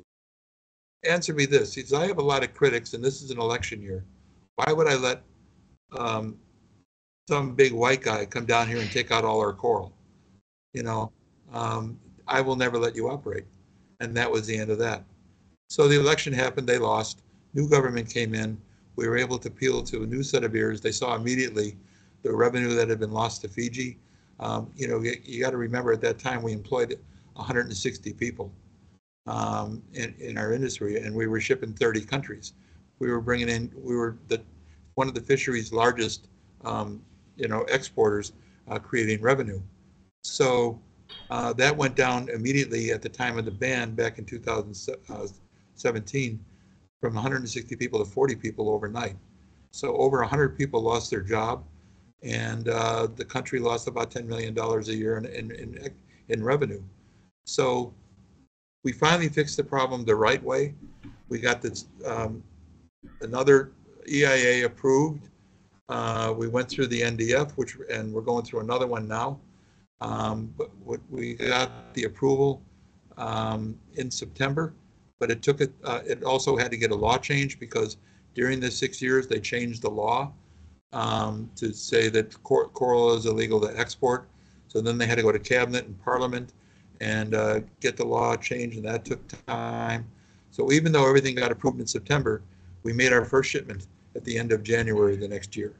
answer me this. He says, I have a lot of critics and this is an election year. Why would I let um, some big white guy come down here and take out all our coral? You know, um, I will never let you operate. And that was the end of that. So the election happened, they lost, new government came in, we were able to appeal to a new set of ears. They saw immediately the revenue that had been lost to Fiji. Um, you know, you, you got to remember at that time we employed one hundred sixty people um, in, in our industry, and we were shipping thirty countries. We were bringing in, we were the one of the fisheries' largest, um, you know, exporters, uh, creating revenue. So uh, that went down immediately at the time of the ban back in two thousand seventeen, from one hundred sixty people to forty people overnight. So over one hundred people lost their job, and uh, the country lost about ten million dollars a year in, in, in, in revenue. So we finally fixed the problem the right way. We got this um, another E I A approved. Uh, we went through the N D F, which, and we're going through another one now. Um, but what we got the approval um, in September, but it took it. Uh, it also had to get a law change because during the six years they changed the law um, to say that cor coral is illegal to export. So then they had to go to cabinet and parliament and uh, get the law changed, and that took time. So even though everything got approved in September, we made our first shipment at the end of January the next year.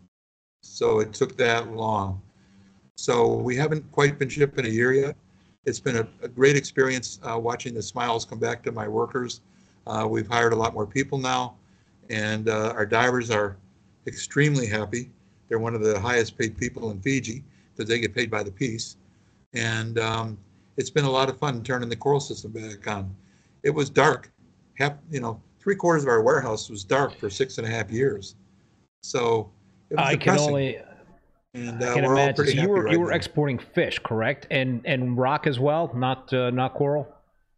So it took that long. So we haven't quite been shipping a year yet. It's been a, a great experience uh, watching the smiles come back to my workers. Uh, we've hired a lot more people now, and uh, our divers are extremely happy. They're one of the highest paid people in Fiji because they get paid by the piece. And um, it's been a lot of fun turning the coral system back on. It was dark. Half, you know, three quarters of our warehouse was dark for six and a half years. So it was I depressing. can only And uh, I can we're all imagine. pretty So you happy were right you were now. exporting fish, correct? And and rock as well, not uh, not coral.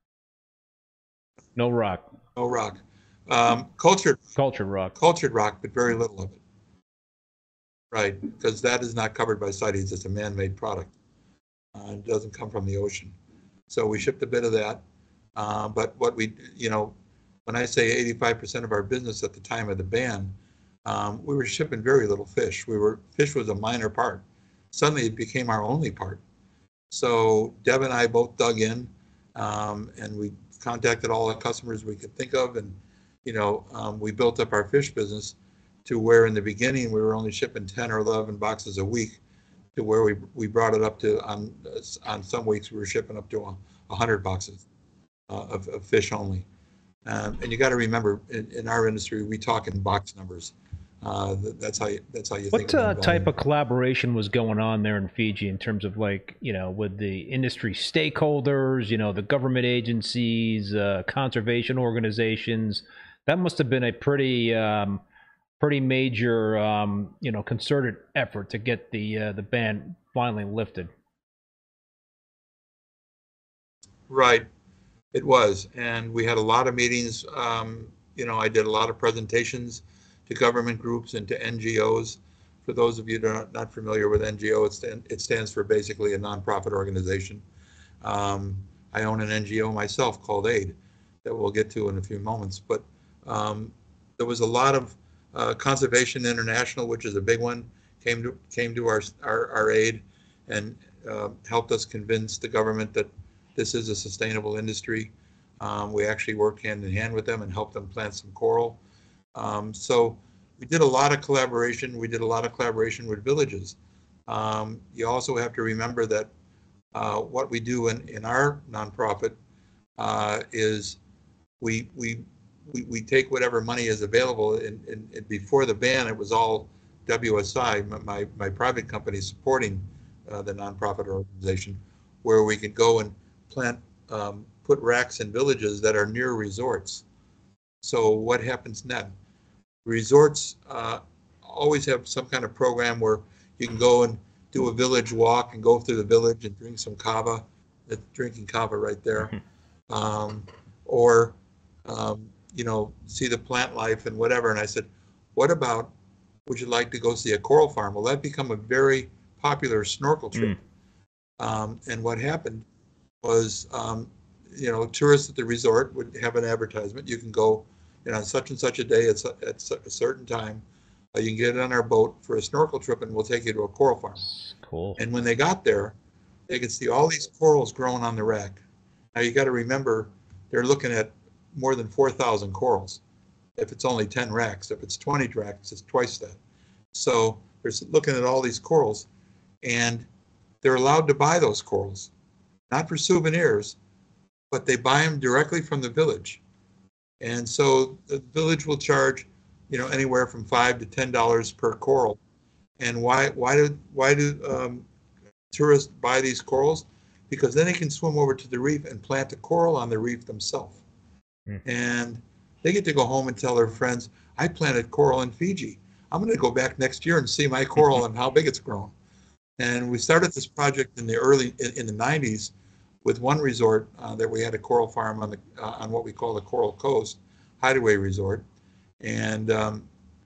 No rock. No rock. Um, cultured, Cultured rock. cultured rock, but very little of it. Right, because that is not covered by CITES. It's a man-made product. Uh, it doesn't come from the ocean. So we shipped a bit of that. Uh, but what we, you know, when I say eighty-five percent of our business at the time of the ban, um, we were shipping very little fish. We were, fish was a minor part. Suddenly it became our only part. So Deb and I both dug in, um, and we contacted all the customers we could think of, and you know, um, we built up our fish business to where in the beginning we were only shipping ten or eleven boxes a week, to where we we brought it up to on on some weeks we were shipping up to a hundred boxes uh, of, of fish only. Um, and you got to remember, in, in our industry, we talk in box numbers. Uh, that's how you, that's how you think What uh, about type volume. of collaboration was going on there in Fiji in terms of, like, you know, with the industry stakeholders, you know, the government agencies, uh, conservation organizations? That must have been a pretty um, pretty major, um, you know, concerted effort to get the uh, the ban finally lifted. Right, it was, and we had a lot of meetings. Um, you know, I did a lot of presentations to government groups and to N G Os. For those of you that are not familiar with N G O, it, stand, it stands for basically a nonprofit organization. Um, I own an N G O myself called AID that we'll get to in a few moments. But um, there was a lot of uh, Conservation International, which is a big one, came to came to our our, our aid and uh, helped us convince the government that this is a sustainable industry. Um, we actually worked hand in hand with them and helped them plant some coral. Um, so we did a lot of collaboration. We did a lot of collaboration with villages. Um, you also have to remember that uh, what we do in, in our nonprofit uh, is we, we we we take whatever money is available. And, and, and before the ban, it was all W S I, my my private company supporting uh, the nonprofit organization, where we could go and plant, um, put racks in villages that are near resorts. So what happens then? Resorts uh, always have some kind of program where you can go and do a village walk and go through the village and drink some kava. That's drinking kava right there. Um, or, um, you know, see the plant life and whatever. And I said, what about, would you like to go see a coral farm? Well, that became a very popular snorkel trip. Mm. Um, and what happened was, um, you know, tourists at the resort would have an advertisement. You can go, you know, on such and such a day at, at a certain time. Uh, you can get on our boat for a snorkel trip, and we'll take you to a coral farm. Cool. And when they got there, they could see all these corals growing on the rack. Now you got to remember, they're looking at more than four thousand corals. If it's only ten racks, if it's twenty racks, it's twice that. So they're looking at all these corals, and they're allowed to buy those corals, not for souvenirs, but they buy them directly from the village. And so the village will charge, you know, anywhere from five to ten dollars per coral. And why why do why do um, tourists buy these corals? Because then they can swim over to the reef and plant a coral on the reef themselves. Mm. And they get to go home and tell their friends, I planted coral in Fiji. I'm going to go back next year and see my coral and how big it's grown. And we started this project in the early in, in the nineties with one resort uh, that we had a coral farm on the uh, on what we call the Coral Coast Hideaway Resort, and um,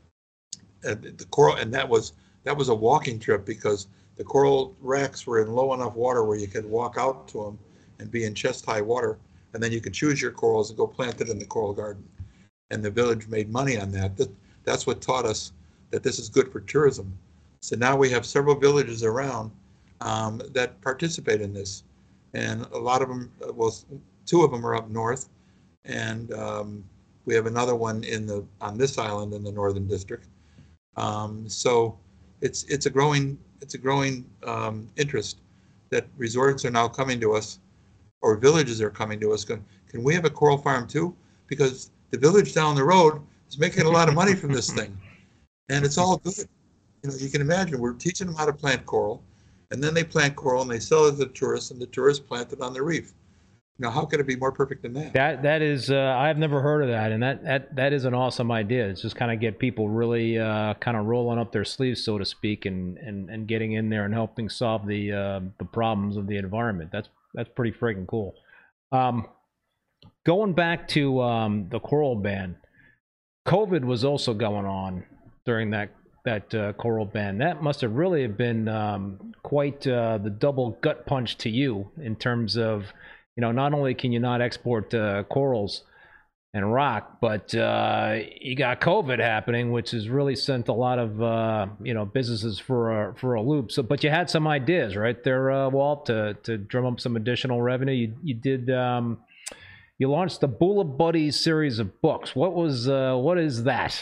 the coral and that was that was a walking trip because the coral racks were in low enough water where you could walk out to them and be in chest high water, and then you could choose your corals and go plant it in the coral garden. And the village made money on that. That that's what taught us that this is good for tourism. So now we have several villages around um, that participate in this. And a lot of them, well, two of them are up north, and um, we have another one in the on this island in the Northern District. Um, so it's it's a growing it's a growing um, interest that resorts are now coming to us, or villages are coming to us. Going, can we have a coral farm too? Because the village down the road is making a lot of money from this thing, and it's all good. You know, you can imagine we're teaching them how to plant coral. And then they plant coral and they sell it to the tourists, and the tourists plant it on the reef. You know, how could it be more perfect than that? That that is, uh, I've never heard of that, and that that that is an awesome idea. It's just kind of get people really uh, kind of rolling up their sleeves, so to speak, and, and, and getting in there and helping solve the uh, the problems of the environment. That's that's pretty freaking cool. Um, going back to um, the coral ban, COVID was also going on during that. that uh, coral ban. That must have really have been um, quite uh, the double gut punch to you in terms of, you know, not only can you not export uh, corals and rock, but uh, you got COVID happening, which has really sent a lot of, uh, you know, businesses for a, for a loop. So, but you had some ideas right there, uh, Walt, to, to drum up some additional revenue. You, you did, um, you launched the Bula Buddies series of books. What was, uh, what is that?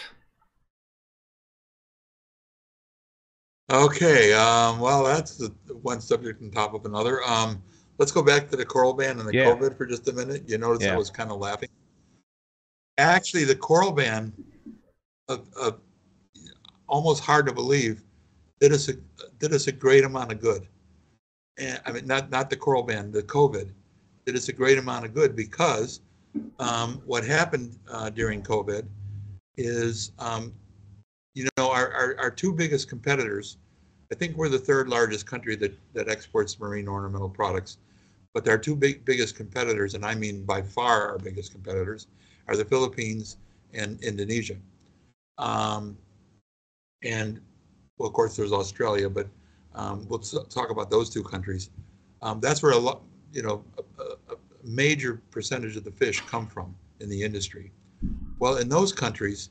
Okay, um, well, that's the one subject on top of another. Um, let's go back to the coral ban and the yeah. COVID for just a minute. You notice yeah. I was kind of laughing. Actually, the coral ban, uh, uh, almost hard to believe, did us a, did us a great amount of good. And I mean, not not the coral ban, the COVID did us a great amount of good because um, what happened uh, during COVID is. Um, You know, our, our, our two biggest competitors, I think we're the third largest country that, that exports marine ornamental products, but our two big biggest competitors, and I mean by far our biggest competitors, are the Philippines and Indonesia. Um, and, well, of course, there's Australia, but um, we'll talk about those two countries. Um, that's where a lot, you know, a, a major percentage of the fish come from in the industry. Well, in those countries,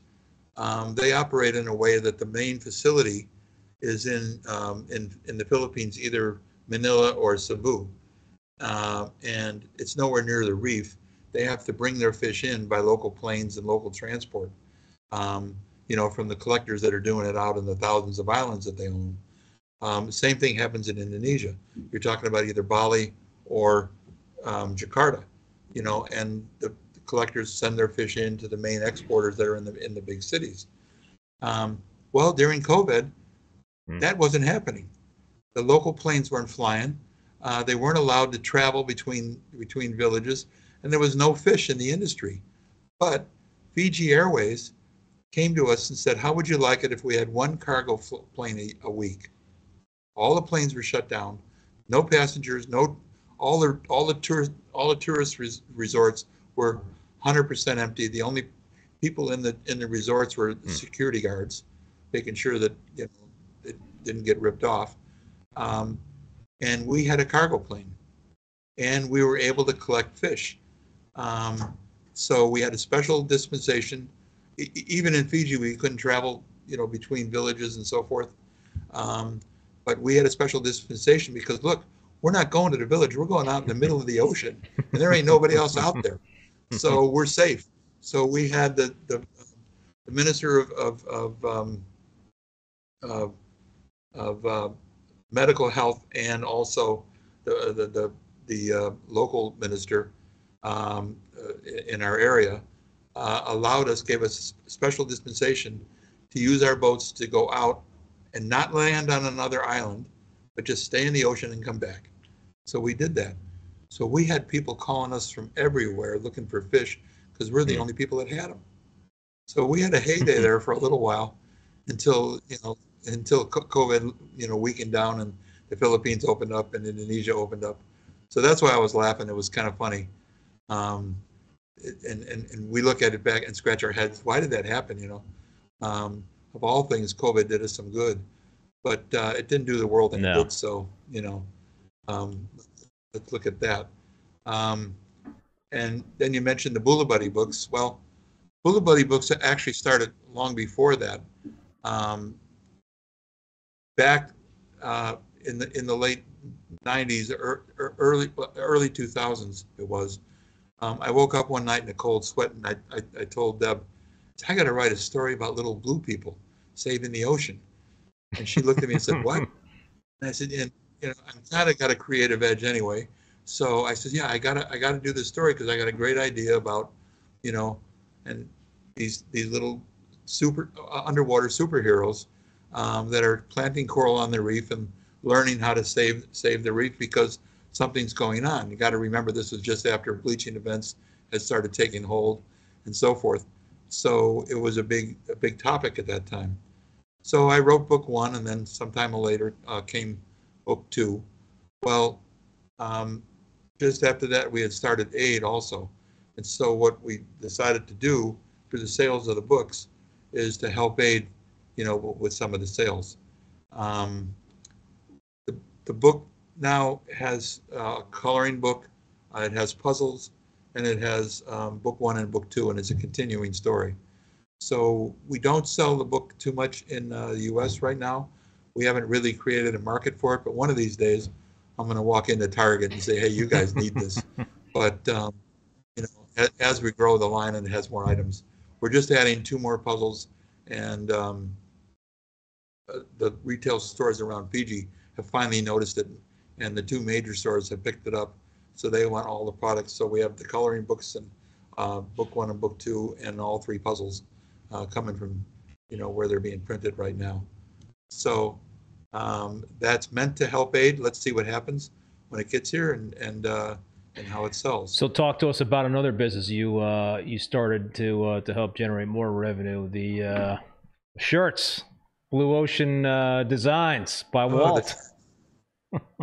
Um, they operate in a way that the main facility is in um, in in the Philippines, either Manila or Cebu, uh, and it's nowhere near the reef. They have to bring their fish in by local planes and local transport. Um, you know, from the collectors that are doing it out in the thousands of islands that they own. Um, same thing happens in Indonesia. You're talking about either Bali or um, Jakarta, you know, and the, the collectors send their fish in to the main exporters that are in the in the big cities. Um, well, during COVID, mm. that wasn't happening. The local planes weren't flying. Uh, they weren't allowed to travel between between villages, and there was no fish in the industry. But Fiji Airways came to us and said, how would you like it if we had one cargo plane a, a week? All the planes were shut down, no passengers, no, all the all the tourist all the tourist res, resorts were one hundred percent empty. The only people in the in the resorts were the security guards, making sure that, you know, it didn't get ripped off. Um, and we had a cargo plane, and we were able to collect fish. Um, so we had a special dispensation. E even in Fiji, we couldn't travel, you know, between villages and so forth. Um, but we had a special dispensation because, look, we're not going to the village. We're going out in the middle of the ocean, and there ain't nobody else out there. So we're safe. So we had the the, the minister of of of, um, uh, of uh, medical health, and also the the the, the uh, local minister um, uh, in our area uh, allowed us, gave us special dispensation to use our boats to go out and not land on another island, but just stay in the ocean and come back. So we did that. So we had people calling us from everywhere looking for fish because we're the only people that had them. So we had a heyday there for a little while until, you know, until COVID, you know, weakened down and the Philippines opened up and Indonesia opened up. So that's why I was laughing. It was kind of funny. Um, and, and, and we look at it back and scratch our heads. Why did that happen? You know, um, of all things, COVID did us some good, but uh, it didn't do the world any no. good. So, you know, um, let's look at that. Um, and then you mentioned the Bula Buddy books. Well, Bula Buddy books actually started long before that. Um, back uh, in the in the late nineties, or, or early early two thousands, it was. Um, I woke up one night in a cold sweat, and I I, I told Deb, I got to write a story about little blue people saving the ocean. And she looked at me and said, "What?" And I said, "And you know, I'm kind of got a creative edge anyway." So I said, "Yeah, I gotta I gotta do this story because I got a great idea about, you know, and these these little super uh, underwater superheroes um, that are planting coral on the reef and learning how to save save the reef because something's going on. You got to remember this was just after bleaching events had started taking hold and so forth. So it was a big a big topic at that time. So I wrote book one, and then sometime later uh, came book two. Well, um, just after that we had started AID also, and so what we decided to do through the sales of the books is to help AID, you know, with some of the sales. Um, the the book now has a coloring book, uh, it has puzzles, and it has um, book one and book two, and it's a continuing story. So we don't sell the book too much in uh, the U S right now. We haven't really created a market for it, but one of these days I'm going to walk into Target and say, hey, you guys need this. But um, you know, as, as we grow the line and it has more items, we're just adding two more puzzles, and um, uh, the retail stores around Fiji have finally noticed it, and the two major stores have picked it up. So they want all the products. So we have the coloring books and uh, book one and book two, and all three puzzles uh, coming from, you know, where they're being printed right now. So um, that's meant to help AID. Let's see what happens when it gets here, and and uh, and how it sells. So talk to us about another business you uh, you started to uh, to help generate more revenue. The uh, shirts, Blue Ocean uh, Designs by Walt. Oh,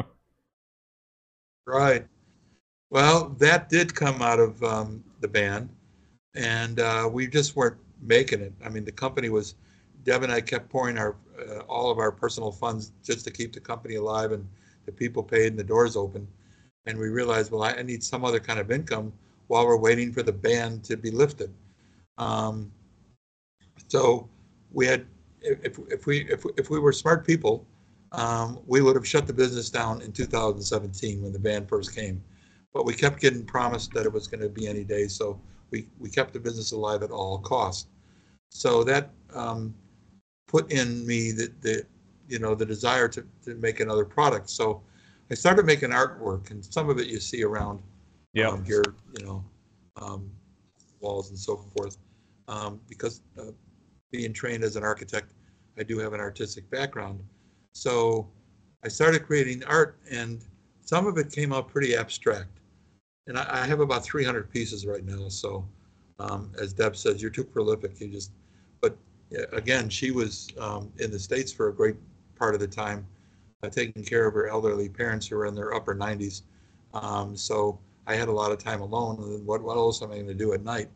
right. Well, that did come out of um, the band, and uh, we just weren't making it. I mean, the company was, Deb and I kept pouring our uh, all of our personal funds just to keep the company alive and the people paid and the doors open. And we realized, well, I need some other kind of income while we're waiting for the ban to be lifted. Um, So we had, if, if we if, if we were smart people, um, we would have shut the business down in two thousand seventeen when the ban first came. But we kept getting promised that it was going to be any day, so we, we kept the business alive at all costs. So that um, put in me the, the you know the desire to, to make another product. So I started making artwork, and some of it you see around Yep. um, here, you know, um, walls and so forth, um, because uh, being trained as an architect, I do have an artistic background. So I started creating art, and some of it came out pretty abstract. And I, I have about three hundred pieces right now. So um, as Deb says, you're too prolific. You just, but again, she was um, in the States for a great part of the time, uh, taking care of her elderly parents who were in their upper nineties. Um, so I had a lot of time alone, and what, what else am I going to do at night?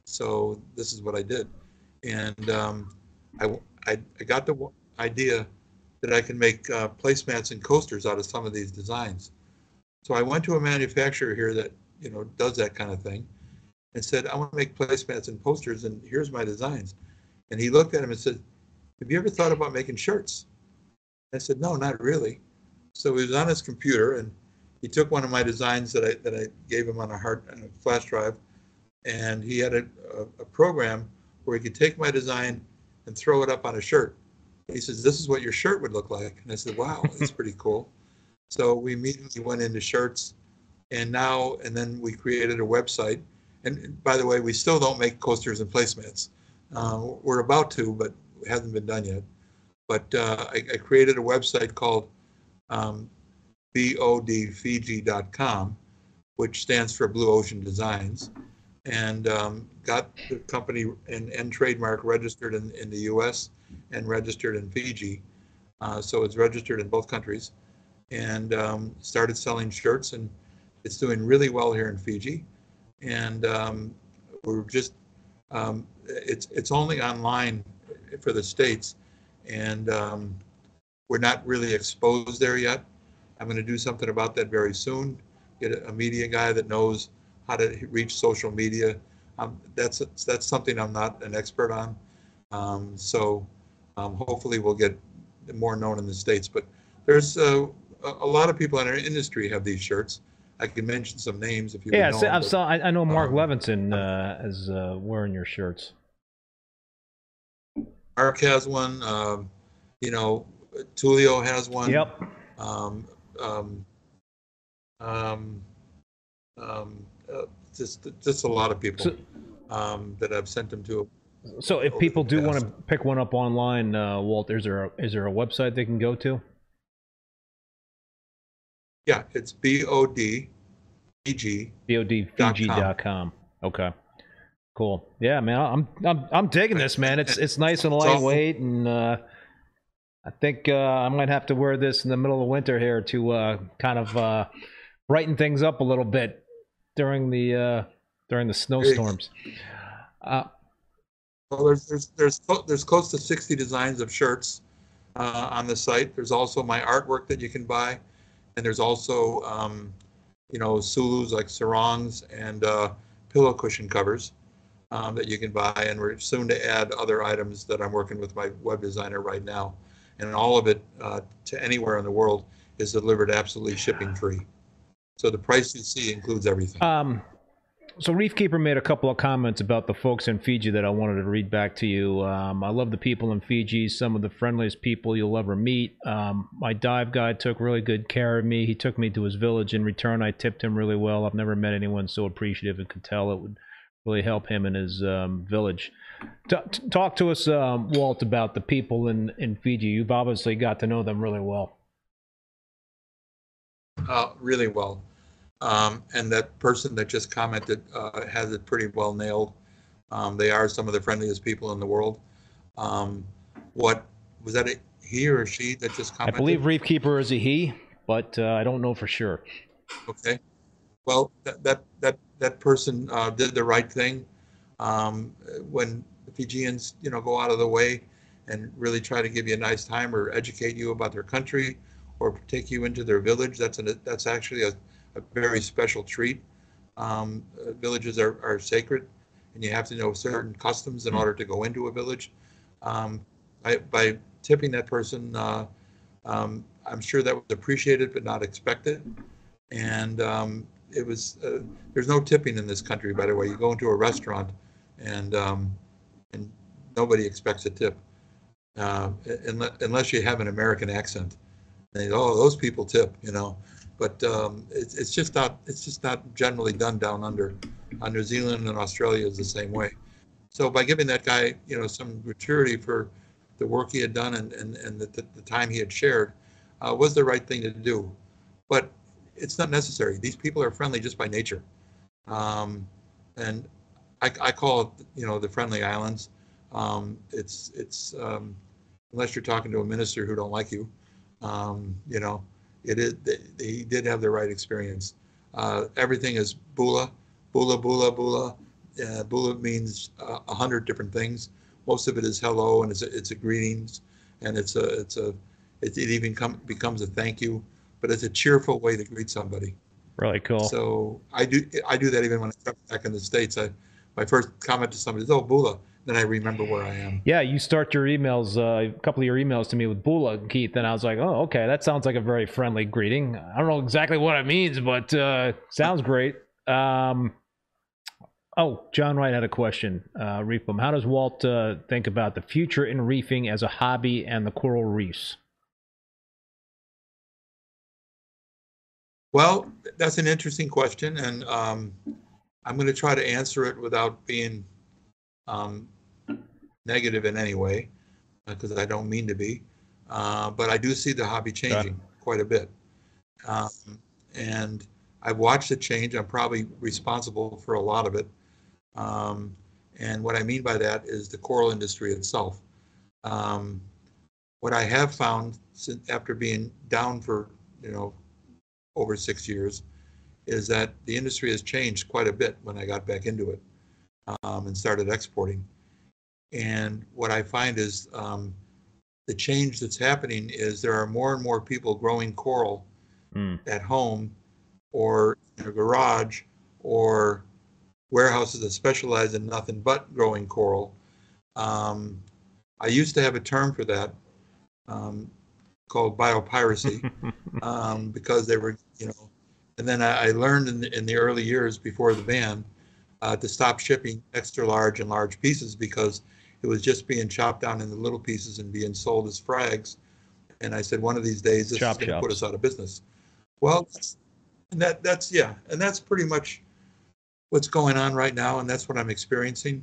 So this is what I did. And um, I, I, I got the idea that I can make uh, placemats and coasters out of some of these designs. So I went to a manufacturer here that, you know, does that kind of thing, and said, I want to make placemats and posters, and here's my designs. And he looked at him and said, have you ever thought about making shirts? I said, no, not really. So he was on his computer, and he took one of my designs that I that I gave him on a hard on a flash drive, and he had a, a, a program where he could take my design and throw it up on a shirt. He says, this is what your shirt would look like. And I said, wow, that's pretty cool. So we immediately went into shirts, and now, and then we created a website. And by the way, we still don't make coasters and placemats. Uh, we're about to, but it hasn't been done yet. But uh, I, I created a website called um, B O D Fiji dot com, which stands for Blue Ocean Designs, and um, got the company and, and trademark registered in, in the U S and registered in Fiji. Uh, so it's registered in both countries, and um, started selling shirts, and it's doing really well here in Fiji. And um, we're just, um, it's it's only online for the States, and um, we're not really exposed there yet. I'm going to do something about that very soon. Get a media guy that knows how to reach social media. Um, that's that's something I'm not an expert on. Um, so um, hopefully we'll get more known in the States. But there's uh, a lot of people in our industry have these shirts. I can mention some names if you yeah, know so, them, I, but, saw, I know Mark um, Levinson uh, is uh, wearing your shirts. Mark has one. Um, you know, Tulio has one. Yep. Um, um, um, um, uh, just just a lot of people So, um, that I've sent them to. so if over people the do want to past. pick one up online, uh, Walt, is there a, is there a website they can go to? Yeah, it's B O D F I G. B O D Fiji dot com. Okay. Cool. Yeah, man, I'm I'm I'm digging this, man. It's it's nice and It's all- lightweight, and uh, I think uh, I might have to wear this in the middle of winter here to uh, kind of uh, brighten things up a little bit during the uh, during the snowstorms. Uh, Well, there's there's there's clo- there's close to sixty designs of shirts uh, on the site. There's also my artwork that you can buy, and there's also um, you know sulus like sarongs and uh, pillow cushion covers um, that you can buy. And we're soon to add other items that I'm working with my web designer right now, and all of it uh, to anywhere in the world is delivered absolutely shipping free. So the price you see includes everything. Um, so Reef Keeper made a couple of comments about the folks in Fiji that I wanted to read back to you. Um, I love the people in Fiji, some of the friendliest people you'll ever meet. Um, my dive guide took really good care of me. He took me to his village. In return, I tipped him really well. I've never met anyone so appreciative, and could tell it would really help him in his um, village. T- t- talk to us, um, Walt, about the people in, in Fiji. You've obviously got to know them really well. Uh, really well. Um, and that person that just commented uh, has it pretty well nailed. Um, they are some of the friendliest people in the world. Um, what was that? A, he or she that just I commented? believe Reef Keeper is a he, but uh, I don't know for sure. Okay. Well, that that that that person uh, did the right thing. Um, when the Fijians, you know, go out of the way and really try to give you a nice time or educate you about their country or take you into their village, that's an that's actually a, a very special treat. Um, uh, villages are, are sacred, and you have to know certain customs in order to go into a village. Um, I, by tipping that person, uh, um, I'm sure that was appreciated but not expected. And um, it was, uh, there's no tipping in this country, by the way. You go into a restaurant and um, and nobody expects a tip, uh, unless you have an American accent. They go, oh, those people tip, you know. But um, it's it's just not it's just not generally done down under. Uh, New Zealand and Australia is the same way. So by giving that guy, you know, some gratuity for the work he had done and and, and the, the time he had shared, uh, was the right thing to do. But it's not necessary. These people are friendly just by nature, um, and I, I call it, you know, the friendly islands. Um, it's it's um, unless you're talking to a minister who don't like you, um, you know, it is. They, they did have the right experience. Uh, everything is bula, bula, bula, bula. Uh, bula means uh, a hundred different things. Most of it is hello, and it's a, it's a greetings, and it's a it's a it, it even come, becomes a thank you, but it's a cheerful way to greet somebody. Really cool. So I do I do that even when I come back in the States. I my first comment to somebody is, oh, bula. Then I remember where I am. Yeah, you start your emails, uh, a couple of your emails to me with bula, Keith, and I was like, oh, okay, that sounds like a very friendly greeting. I don't know exactly what it means, but uh, sounds great. Um, oh, John Wright had a question. Uh, Reef Boom. How does Walt uh, think about the future in reefing as a hobby and the coral reefs? Well, that's an interesting question, and um, I'm going to try to answer it without being um, negative in any way, because I don't mean to be. Uh, but I do see the hobby changing yeah. quite a bit. Um, and I've watched it change. I'm probably responsible for a lot of it. Um, and what I mean by that is the coral industry itself. Um, what I have found since, after being down for, you know, over six years, is that the industry has changed quite a bit when I got back into it um, and started exporting. And what I find is um, the change that's happening is there are more and more people growing coral mm. at home or in a garage or warehouses that specialize in nothing but growing coral. Um, I used to have a term for that um, called biopiracy um, because they were, you know, and then I, I learned in the, in the early years before the ban uh, to stop shipping extra large and large pieces because it was just being chopped down into little pieces and being sold as frags. And I said, one of these days, this Chop is going to put us out of business. Well, and that that's, yeah, and that's pretty much what's going on right now, and that's what I'm experiencing.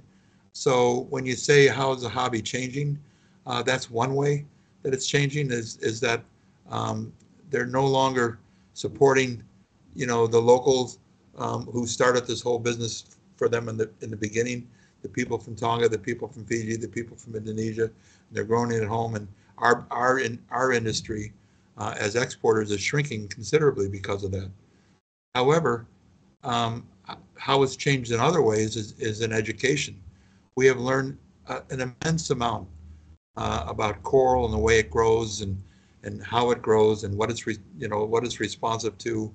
So when you say, how is the hobby changing? Uh, that's one way that it's changing is, is that um, they're no longer supporting, you know, the locals um, who started this whole business for them in the in the beginning. The people from Tonga, the people from Fiji, the people from Indonesia, they're growing it at home, and our our in our industry uh, as exporters is shrinking considerably because of that. However, um, how it's changed in other ways is, is in education. We have learned uh, an immense amount uh, about coral and the way it grows and and how it grows and what it's re, you know what it's responsive to.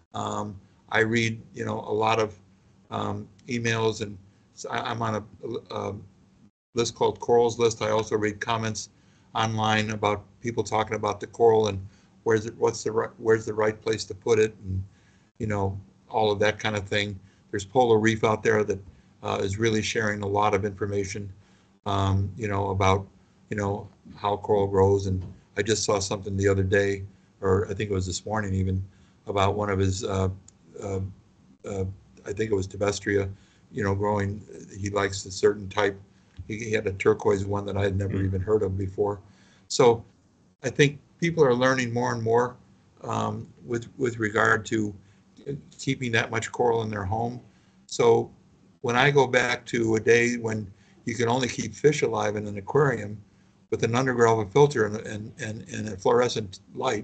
Um, I read you know a lot of um, emails and. I'm on a, a list called Corals List. I also read comments online about people talking about the coral and where's it, what's the right, where's the right place to put it, and you know all of that kind of thing. There's Polar Reef out there that uh, is really sharing a lot of information, um, you know about you know how coral grows. And I just saw something the other day, or I think it was this morning even, about one of his. Uh, uh, uh, I think it was Tibestria. You know, growing, he likes a certain type. He, he had a turquoise one that I had never mm. even heard of before. So I think people are learning more and more um, with with regard to keeping that much coral in their home. So when I go back to a day when you can only keep fish alive in an aquarium with an underground filter and, and, and, and a fluorescent light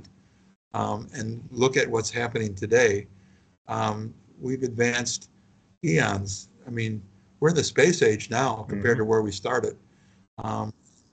um, and look at what's happening today, um, we've advanced eons. I mean, we're in the space age now compared mm-hmm. to where we started. Um,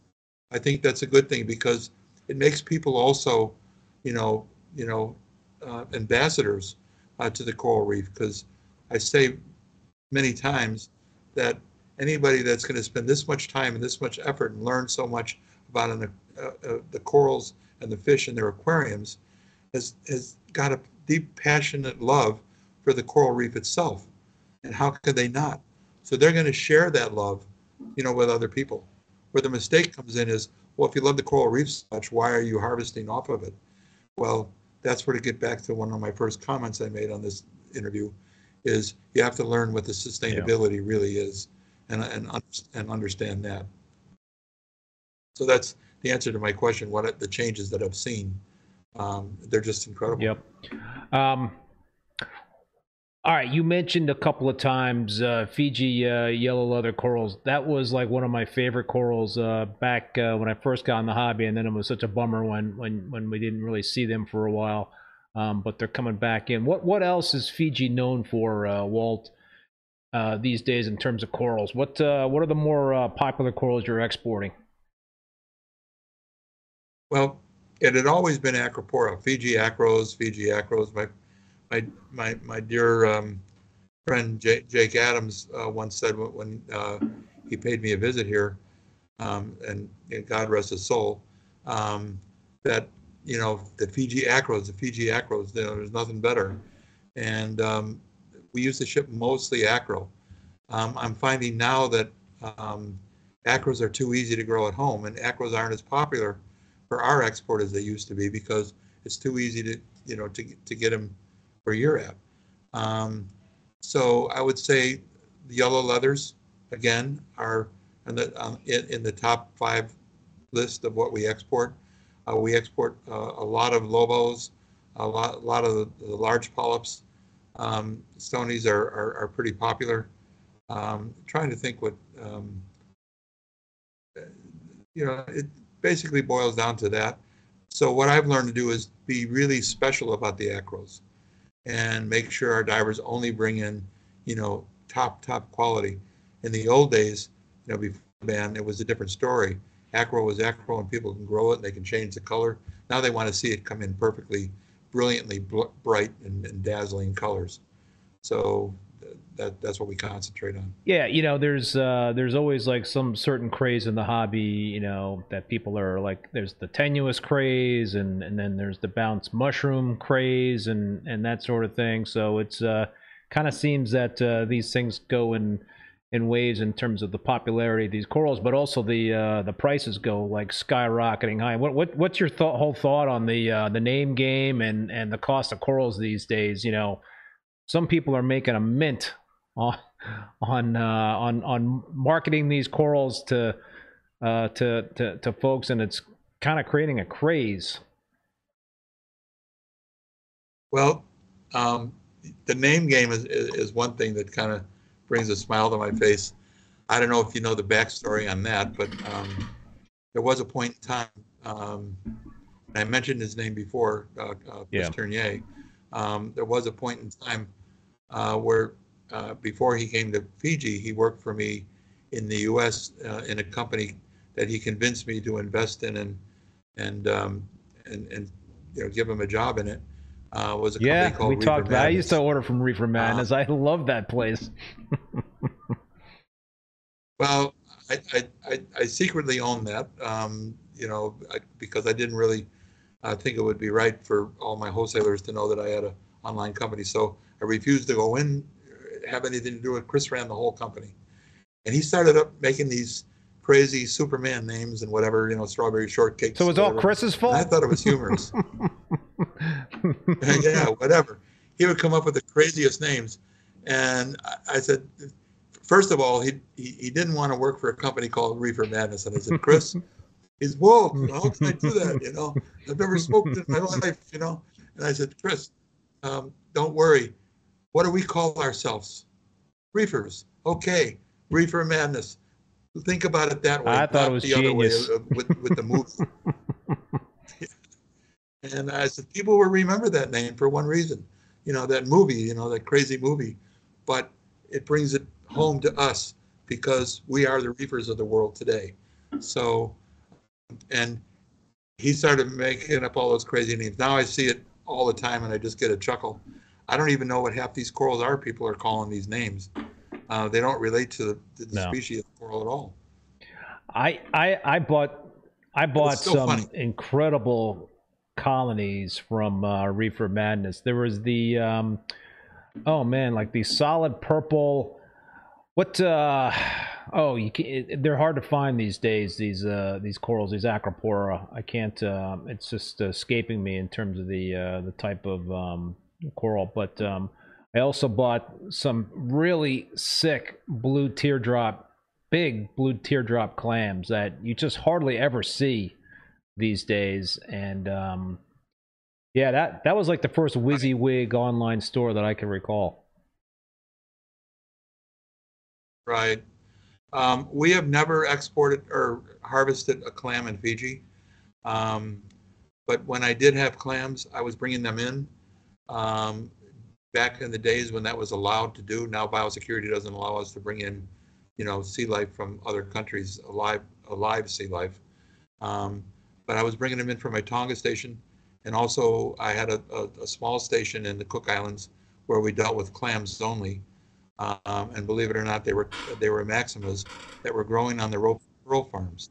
I think that's a good thing because it makes people also, you know, you know, uh, ambassadors uh, to the coral reef. Because I say many times that anybody that's going to spend this much time and this much effort and learn so much about an, uh, uh, the corals and the fish in their aquariums has, has got a deep, passionate love for the coral reef itself. And how could they not? So they're going to share that love, you know, with other people. Where the mistake comes in is, well, if you love the coral reef so much, why are you harvesting off of it? Well, that's where to get back to one of my first comments I made on this interview, is you have to learn what the sustainability yeah. really is, and and and understand that. So that's the answer to my question. What the changes that I've seen, um, they're just incredible. Yep. Um, all right, you mentioned a couple of times uh, Fiji uh, yellow leather corals. That was like one of my favorite corals uh, back uh, when I first got in the hobby, and then it was such a bummer when when when we didn't really see them for a while. Um, but they're coming back in. What what else is Fiji known for, uh, Walt, uh, these days in terms of corals? What uh, what are the more uh, popular corals you're exporting? Well, it had always been Acropora, Fiji acros, Fiji acros. My my my my dear um, friend Jake, Jake Adams uh, once said when uh, he paid me a visit here, um, and, and God rest his soul, um, that you know the Fiji acros, the Fiji acros, you know, there's nothing better. And um, we used to ship mostly acro. Um, I'm finding now that um, acros are too easy to grow at home, and acros aren't as popular for our export as they used to be because it's too easy to, you know, to to get them where you're at. Um, so I would say the yellow leathers again are in the um, in, in the top five list of what we export. Uh, we export uh, a lot of lobos, a lot a lot of the, the large polyps. Um, stonies are, are are pretty popular. Um, trying to think what um, you know it. Basically boils down to that. So what I've learned to do is be really special about the acros and make sure our divers only bring in, you know, top, top quality. In the old days, you know, before the ban, it was a different story. Acro was acro and people can grow it and they can change the color. Now they want to see it come in perfectly, brilliantly bl- bright and, and dazzling colors. So that that's what we concentrate on. Yeah, you know, there's uh, there's always like some certain craze in the hobby, you know, that people are like, there's the tenuous craze, and, and then there's the bounce mushroom craze, and, and that sort of thing. So it's uh, kind of seems that uh, these things go in in waves in terms of the popularity of these corals, but also the uh, the prices go like skyrocketing high. What what what's your th- whole thought on the uh, the name game and, and the cost of corals these days? You know, some people are making a mint on on uh, on on marketing these corals to uh, to, to to folks, and it's kind of creating a craze. Well, um, the name game is, is is one thing that kind of brings a smile to my face. I don't know if you know the backstory on that, but um, there was a point in time. Um, and I mentioned his name before, uh, uh, yeah. Chris Tournier. Um, there was a point in time uh, where. Uh, before he came to Fiji, he worked for me in the U S uh, in a company that he convinced me to invest in and and um, and, and you know give him a job in it. Uh, was a yeah, company called we Reefer talked. About, I used to order from Reefer Madness. Uh, I love that place. Well, I, I, I, I secretly own that, um, you know, I, because I didn't really uh, think it would be right for all my wholesalers to know that I had an online company. So I refused to go in. Have anything to do with. Chris ran the whole company, and he started up making these crazy Superman names and whatever, you know, strawberry shortcakes. So it's all Chris's fault. And I thought it was humorous. Yeah, whatever. He would come up with the craziest names, and I, I said, first of all, he, he he didn't want to work for a company called Reefer Madness, and I said, Chris, he's whoa, how can I do that? You know, I've never smoked in my life, you know. And I said, Chris, um, don't worry. What do we call ourselves? Reefers. Okay, Reefer Madness. Think about it that way. I thought it was the genius. Other way with, with the movie. And I said, people will remember that name for one reason. You know, that movie, you know, that crazy movie. But it brings it home to us because we are the reefers of the world today. So, and he started making up all those crazy names. Now I see it all the time and I just get a chuckle. I don't even know what half these corals are people are calling these names. uh, they don't relate to the, to the No. species of coral at all. I I, I bought I bought still some funny. incredible colonies from uh, Reefer Madness. There was the um, oh man, like the solid purple. What? Uh, oh, you can, they're hard to find these days. These uh, these corals, these Acropora. I can't. Uh, it's just escaping me in terms of the uh, the type of um, coral. But um, I also bought some really sick blue teardrop, big blue teardrop clams that you just hardly ever see these days. And um, yeah, that that was like the first WYSIWYG online store that I can recall. Right. Um, we have never exported or harvested a clam in Fiji. Um, but when I did have clams, I was bringing them in um, back in the days when that was allowed to do. Now biosecurity doesn't allow us to bring in, you know, sea life from other countries, alive, alive sea life. Um, but I was bringing them in from my Tonga station. And also I had a, a, a small station in the Cook Islands where we dealt with clams only. Um, and believe it or not, they were they were maximas that were growing on the pearl farms.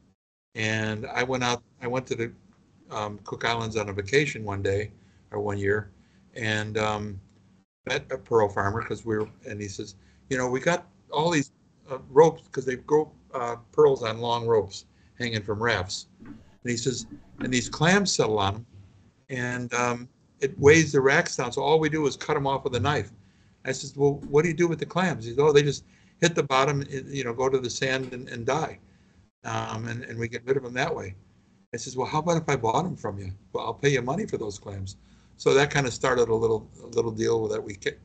And I went out, I went to the um, Cook Islands on a vacation one day or one year, and um, met a pearl farmer because we were, and he says, you know, we got all these uh, ropes because they grow uh, pearls on long ropes hanging from rafts. And he says, and these clams settle on them, and um, it weighs the racks down. So all we do is cut them off with a knife. I said, well, what do you do with the clams? He said, oh, they just hit the bottom, you know, go to the sand and, and die. Um, and, and we get rid of them that way. I says, well, how about if I bought them from you? Well, I'll pay you money for those clams. So that kind of started a little a little deal that we get,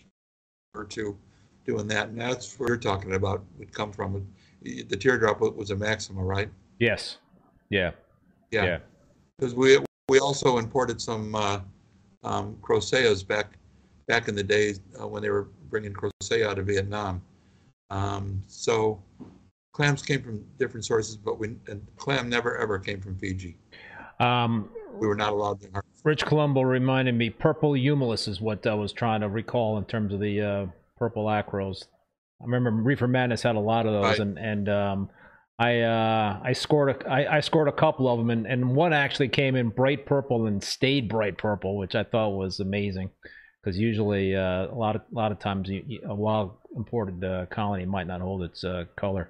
or two doing that. And that's what you're talking about would come from. The teardrop was a maxima, right? Yes. Yeah. Yeah. Because yeah. we we also imported some uh, um, Croceas back back in the days uh, when they were bringing Crocea out of Vietnam. Um, so clams came from different sources, but we, and clam never ever came from Fiji. Um, we were not allowed to harvest. Rich Colombo reminded me, purple humulus is what I was trying to recall in terms of the uh, purple acros. I remember Reefer Madness had a lot of those, right. and and um, I uh, I scored a I, I scored a couple of them, and, and one actually came in bright purple and stayed bright purple, which I thought was amazing. Because usually, uh, a lot of a lot of times, you, you, a wild imported uh, colony might not hold its uh, color.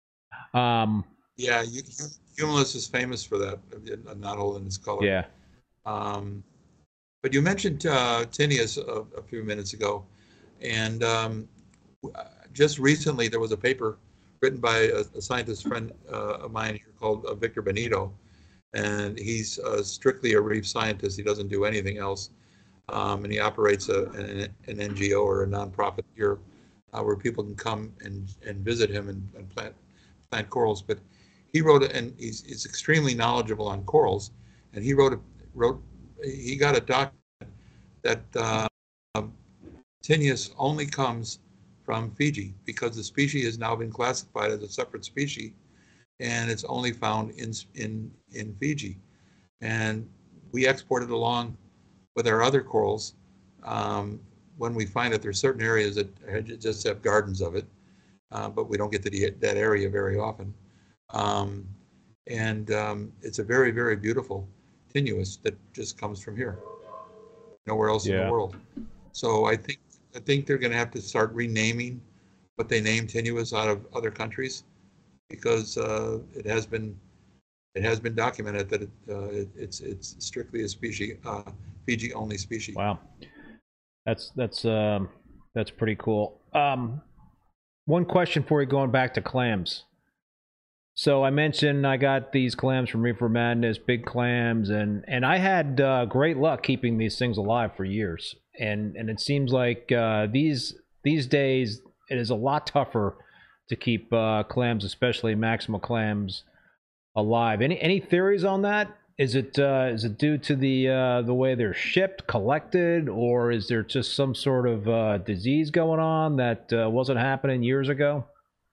Um, yeah, you, Humulus is famous for that, not holding its color. Yeah. Um, but you mentioned uh, Tinius a, a few minutes ago, and um, just recently there was a paper written by a, a scientist friend uh, of mine here called uh, Victor Benito, and he's uh, strictly a reef scientist. He doesn't do anything else. Um, and he operates a, an, an N G O or a nonprofit here uh, where people can come and, and visit him and, and plant plant corals. But he wrote it, and he's, he's extremely knowledgeable on corals. And he wrote a, wrote he got a document that uh, um, Tinius only comes from Fiji because the species has now been classified as a separate species, and it's only found in in in Fiji. And we export it along with our other corals, um, when we find that there's certain areas that just have gardens of it, uh, but we don't get to the, that area very often. Um, and um, it's a very, very beautiful Tinius that just comes from here, nowhere else yeah. in the world. So I think I think they're going to have to start renaming what they name Tinius out of other countries, because uh, it has been it has been documented that it, uh, it, it's it's strictly a species. Uh, Fiji only species. Wow, that's that's um, that's pretty cool. Um, one question for you, going back to clams. So I mentioned I got these clams from Reefer Madness, big clams, and and I had uh, great luck keeping these things alive for years. And and it seems like uh, these these days it is a lot tougher to keep uh, clams, especially Maxima clams, alive. Any any theories on that? Is it uh, is it due to the uh, the way they're shipped, collected, or is there just some sort of uh, disease going on that uh, wasn't happening years ago?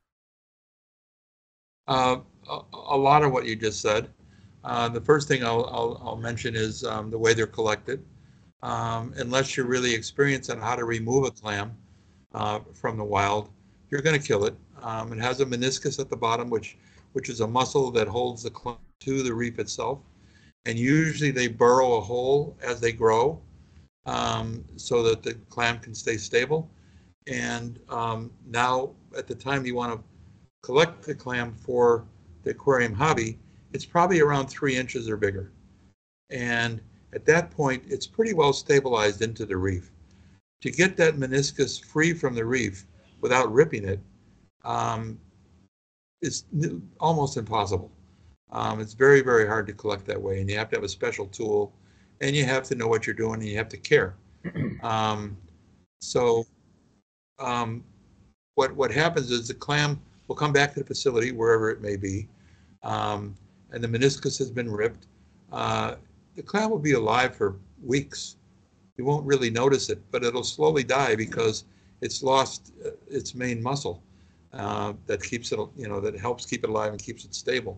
Uh, a, a lot of what you just said. Uh, the first thing I'll, I'll, I'll mention is um, the way they're collected. Um, unless you're really experienced on how to remove a clam uh, from the wild, you're going to kill it. Um, it has a meniscus at the bottom, which which is a muscle that holds the clam to the reef itself. And usually they burrow a hole as they grow um, so that the clam can stay stable. And um, now at the time you want to collect the clam for the aquarium hobby, it's probably around three inches or bigger. And at that point, it's pretty well stabilized into the reef. To get that meniscus free from the reef without ripping it um, is almost impossible. Um, it's very, very hard to collect that way, and you have to have a special tool, and you have to know what you're doing, and you have to care. Um, so um, what what happens is the clam will come back to the facility, wherever it may be, um, and the meniscus has been ripped. Uh, the clam will be alive for weeks. You won't really notice it, but it'll slowly die because it's lost its main muscle uh, that keeps it, you know, that helps keep it alive and keeps it stable.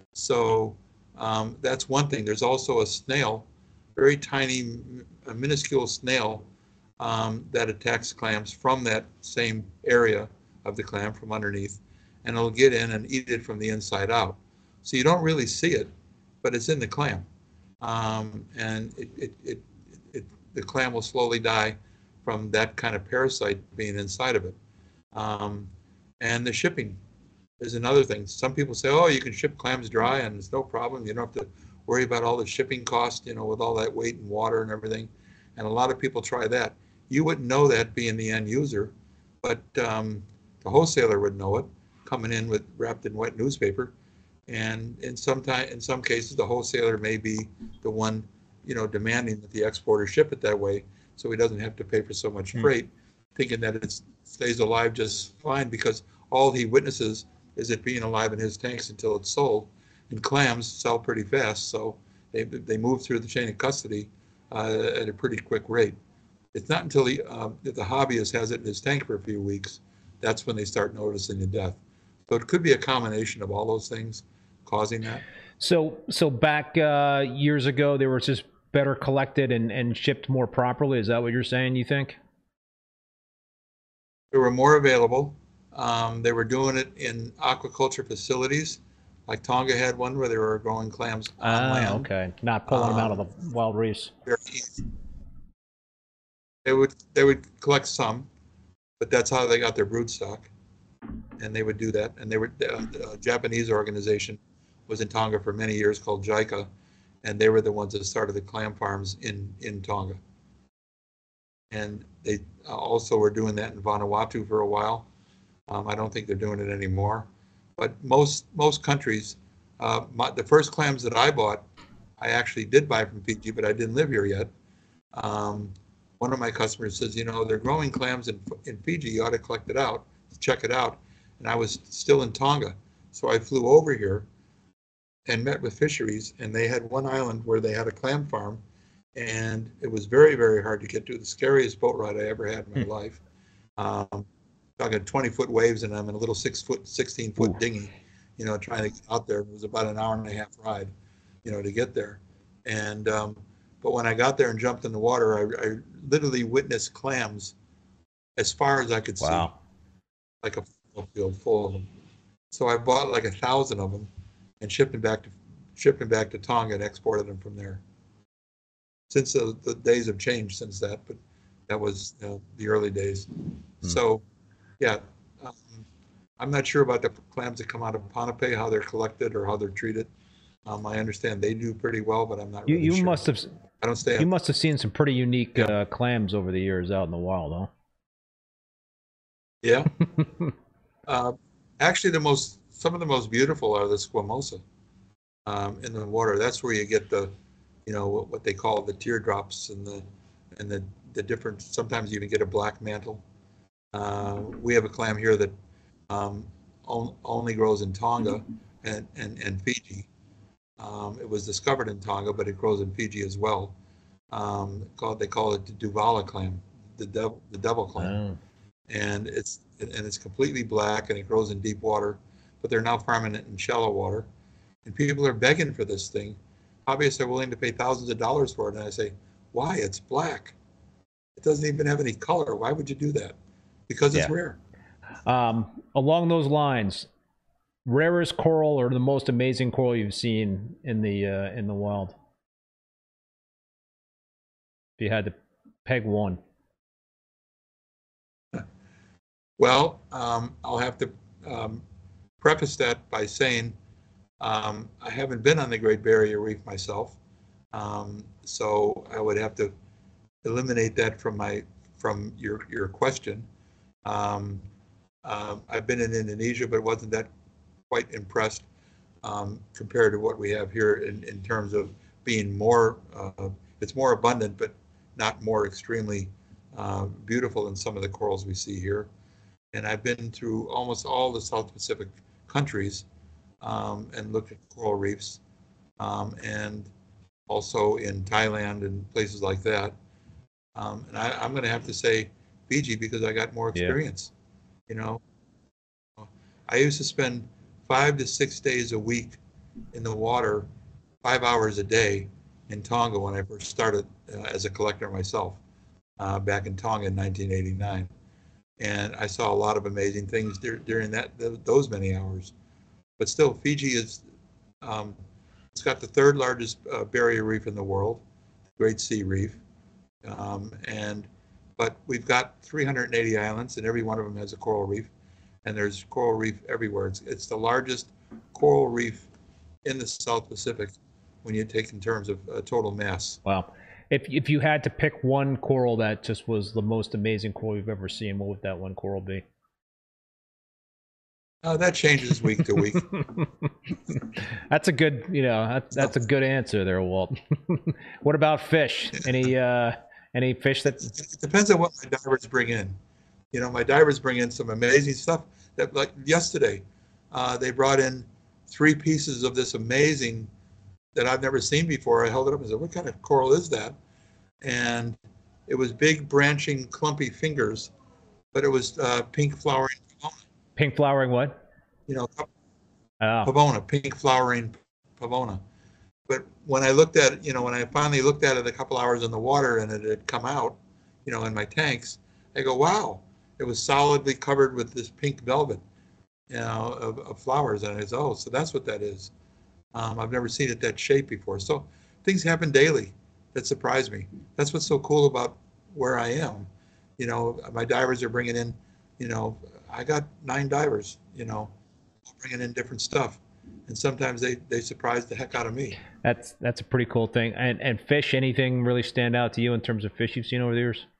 So um, that's one thing. There's also a snail, very tiny, a minuscule snail um, that attacks clams from that same area of the clam, from underneath, and it'll get in and eat it from the inside out. So you don't really see it, but it's in the clam. Um, and it, it, it, it, the clam will slowly die from that kind of parasite being inside of it. Um, and the shipping is another thing. Some people say, oh, you can ship clams dry and it's no problem. You don't have to worry about all the shipping costs, you know, with all that weight and water and everything. And a lot of people try that. You wouldn't know that being the end user, but um, the wholesaler would know it, coming in with wrapped in wet newspaper. And in some time, in some cases, the wholesaler may be the one, you know, demanding that the exporter ship it that way, so he doesn't have to pay for so much freight, mm. thinking that it stays alive just fine, because all he witnesses is it being alive in his tanks until it's sold. And clams sell pretty fast, so they they move through the chain of custody uh, at a pretty quick rate. It's not until the uh, the hobbyist has it in his tank for a few weeks that's when they start noticing the death. So it could be a combination of all those things causing that. So so back uh, years ago, they were just better collected and, and shipped more properly. Is that what you're saying, you think? There were more available. Um, they were doing it in aquaculture facilities. Like Tonga had one where they were growing clams on ah, land. Okay, not pulling um, them out of the wild reefs. They would they would collect some, but that's how they got their brood stock, and they would do that. And they were uh, a Japanese organization was in Tonga for many years called JICA, and they were the ones that started the clam farms in in Tonga. And they also were doing that in Vanuatu for a while. Um, I don't think they're doing it anymore. But most most countries, uh, my, the first clams that I bought, I actually did buy from Fiji, but I didn't live here yet. Um, one of my customers says, you know, they're growing clams in, in Fiji, you ought to collect it out, check it out. And I was still in Tonga. So I flew over here and met with fisheries, and they had one island where they had a clam farm, and it was very, very hard to get to. The scariest boat ride I ever had in my hmm. life. Um, talking twenty foot waves, and I'm in a little six foot, sixteen foot Ooh. dinghy, you know, trying to get out there. It was about an hour and a half ride, you know, to get there. And, um, but when I got there and jumped in the water, I, I literally witnessed clams as far as I could wow. see, like a field full of them. So I bought like a thousand of them and shipped them back to, shipped them back to Tonga and exported them from there. Since the, the days have changed since that, but that was you know, the early days. Hmm. So, yeah, um, I'm not sure about the clams that come out of Ponape, how they're collected or how they're treated. Um, I understand they do pretty well, but I'm not you, really you sure. Must have, I don't stay. You must have seen some pretty unique yeah. uh, clams over the years out in the wild, huh? Yeah. uh, actually, the most some of the most beautiful are the squamosa um, in the water. That's where you get the, you know, what, what they call the teardrops and the and the the different. Sometimes you even get a black mantle. Uh, we have a clam here that um, on, only grows in Tonga and, and, and Fiji. Um, it was discovered in Tonga, but it grows in Fiji as well. Um, called, they call it the Duvala clam, the devil, the devil clam. Oh. And it's and it's completely black, and it grows in deep water, but they're now farming it in shallow water. And people are begging for this thing. Hobbyists are willing to pay thousands of dollars for it. And I say, why? It's black. It doesn't even have any color. Why would you do that? Because it's yeah. rare. Um, along those lines, rarest coral or the most amazing coral you've seen in the uh, in the wild? If you had to peg one. Well, um, I'll have to um, preface that by saying um, I haven't been on the Great Barrier Reef myself, um, so I would have to eliminate that from my from your your question. Um, uh, I've been in Indonesia, but wasn't that quite impressed um, compared to what we have here in, in terms of being more. Uh, it's more abundant, but not more extremely uh, beautiful than some of the corals we see here. And I've been through almost all the South Pacific countries um, and looked at coral reefs, um, and also in Thailand and places like that. Um, and I, I'm going to have to say Fiji because I got more experience. Yeah. You know, I used to spend five to six days a week in the water, five hours a day in Tonga when I first started uh, as a collector myself uh, back in Tonga in nineteen eighty-nine. And I saw a lot of amazing things dur- during that th- those many hours. But still, Fiji is, um, it's got the third largest uh, barrier reef in the world, Great Sea Reef. Um, and, but we've got three hundred eighty islands and every one of them has a coral reef. And there's coral reef everywhere. It's, it's the largest coral reef in the South Pacific when you take in terms of uh, total mass. Wow. If if you had to pick one coral that just was the most amazing coral you've ever seen, what would that one coral be? Uh, that changes week to week. That's a good, you know, that's, that's a good answer there, Walt. What about fish? Any uh, any fish that? It depends on what my divers bring in. You know, my divers bring in some amazing stuff. That like yesterday, uh, they brought in three pieces of this amazing that I've never seen before. I held it up and said, "What kind of coral is that?" And it was big, branching, clumpy fingers, but it was uh, pink flowering pavona. Pink flowering what? You know, oh. pavona, pink flowering pavona. But when I looked at it, you know, when I finally looked at it a couple hours in the water and it had come out, you know, in my tanks, I go, wow, it was solidly covered with this pink velvet, you know, of, of flowers. And I said, oh, so that's what that is. Um, I've never seen it that shape before. So things happen daily that surprise me. That's what's so cool about where I am. You know, my divers are bringing in, you know, I got nine divers, you know, bringing in different stuff. And sometimes they, they surprise the heck out of me. That's that's a pretty cool thing. And and fish, anything really stand out to you in terms of fish you've seen over the years?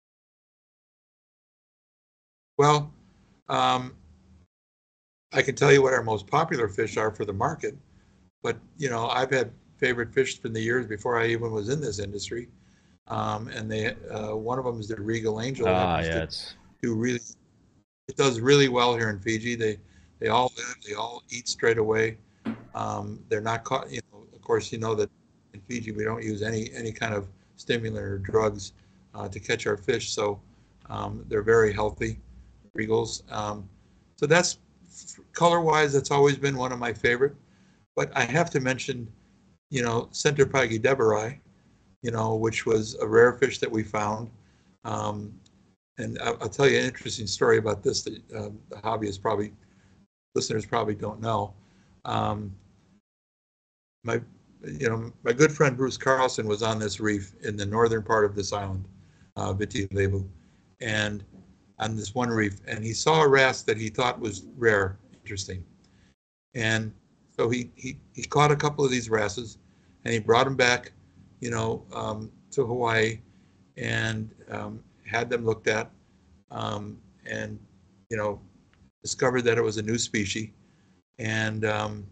Well, um, I can tell you what our most popular fish are for the market. But, you know, I've had favorite fish from the years before I even was in this industry. Um, and they, uh, one of them is the Regal Angel. Ah, yeah, it's... do really, it does really well here in Fiji. They, they all live, they all eat straight away. Um, they're not caught, you know, of course, you know that in Fiji, we don't use any, any kind of stimulant or drugs uh, to catch our fish. So um, they're very healthy, Regals. Um, so that's, color-wise, that's always been one of my favorite. But I have to mention, you know, Centerpagi deborah, you know, which was a rare fish that we found. Um, and I'll, I'll tell you an interesting story about this that uh, the hobbyists probably, listeners probably don't know. Um, my, you know, my good friend Bruce Carlson was on this reef in the northern part of this island, uh, Viti Levu, and on this one reef, and he saw a wrasse that he thought was rare, interesting. And so he, he, he caught a couple of these wrasses and he brought them back, you know, um, to Hawaii and um, had them looked at um, and, you know, discovered that it was a new species and um,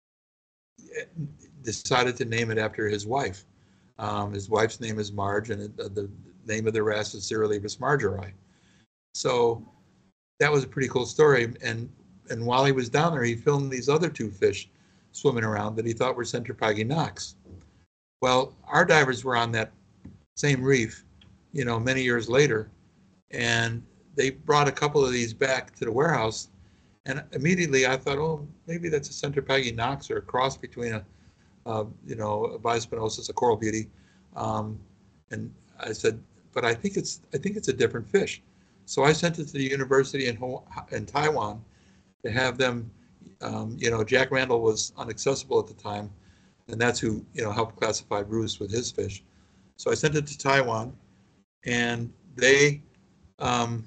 decided to name it after his wife. Um, his wife's name is Marge and it, uh, the name of the wrasse is Cirrolebus margeri. So that was a pretty cool story. And And while he was down there, he filmed these other two fish swimming around that he thought were Centerpagi knox. Well, our divers were on that same reef, you know, many years later, and they brought a couple of these back to the warehouse. And immediately I thought, oh, maybe that's a Centerpagi knox or a cross between a, uh, you know, a Bispinosus, a coral beauty. Um, and I said, but I think it's, I think it's a different fish. So I sent it to the university in, in Taiwan to have them, um, you know, Jack Randall was unaccessible at the time, and that's who, you know, helped classify Bruce with his fish. So I sent it to Taiwan, and they um,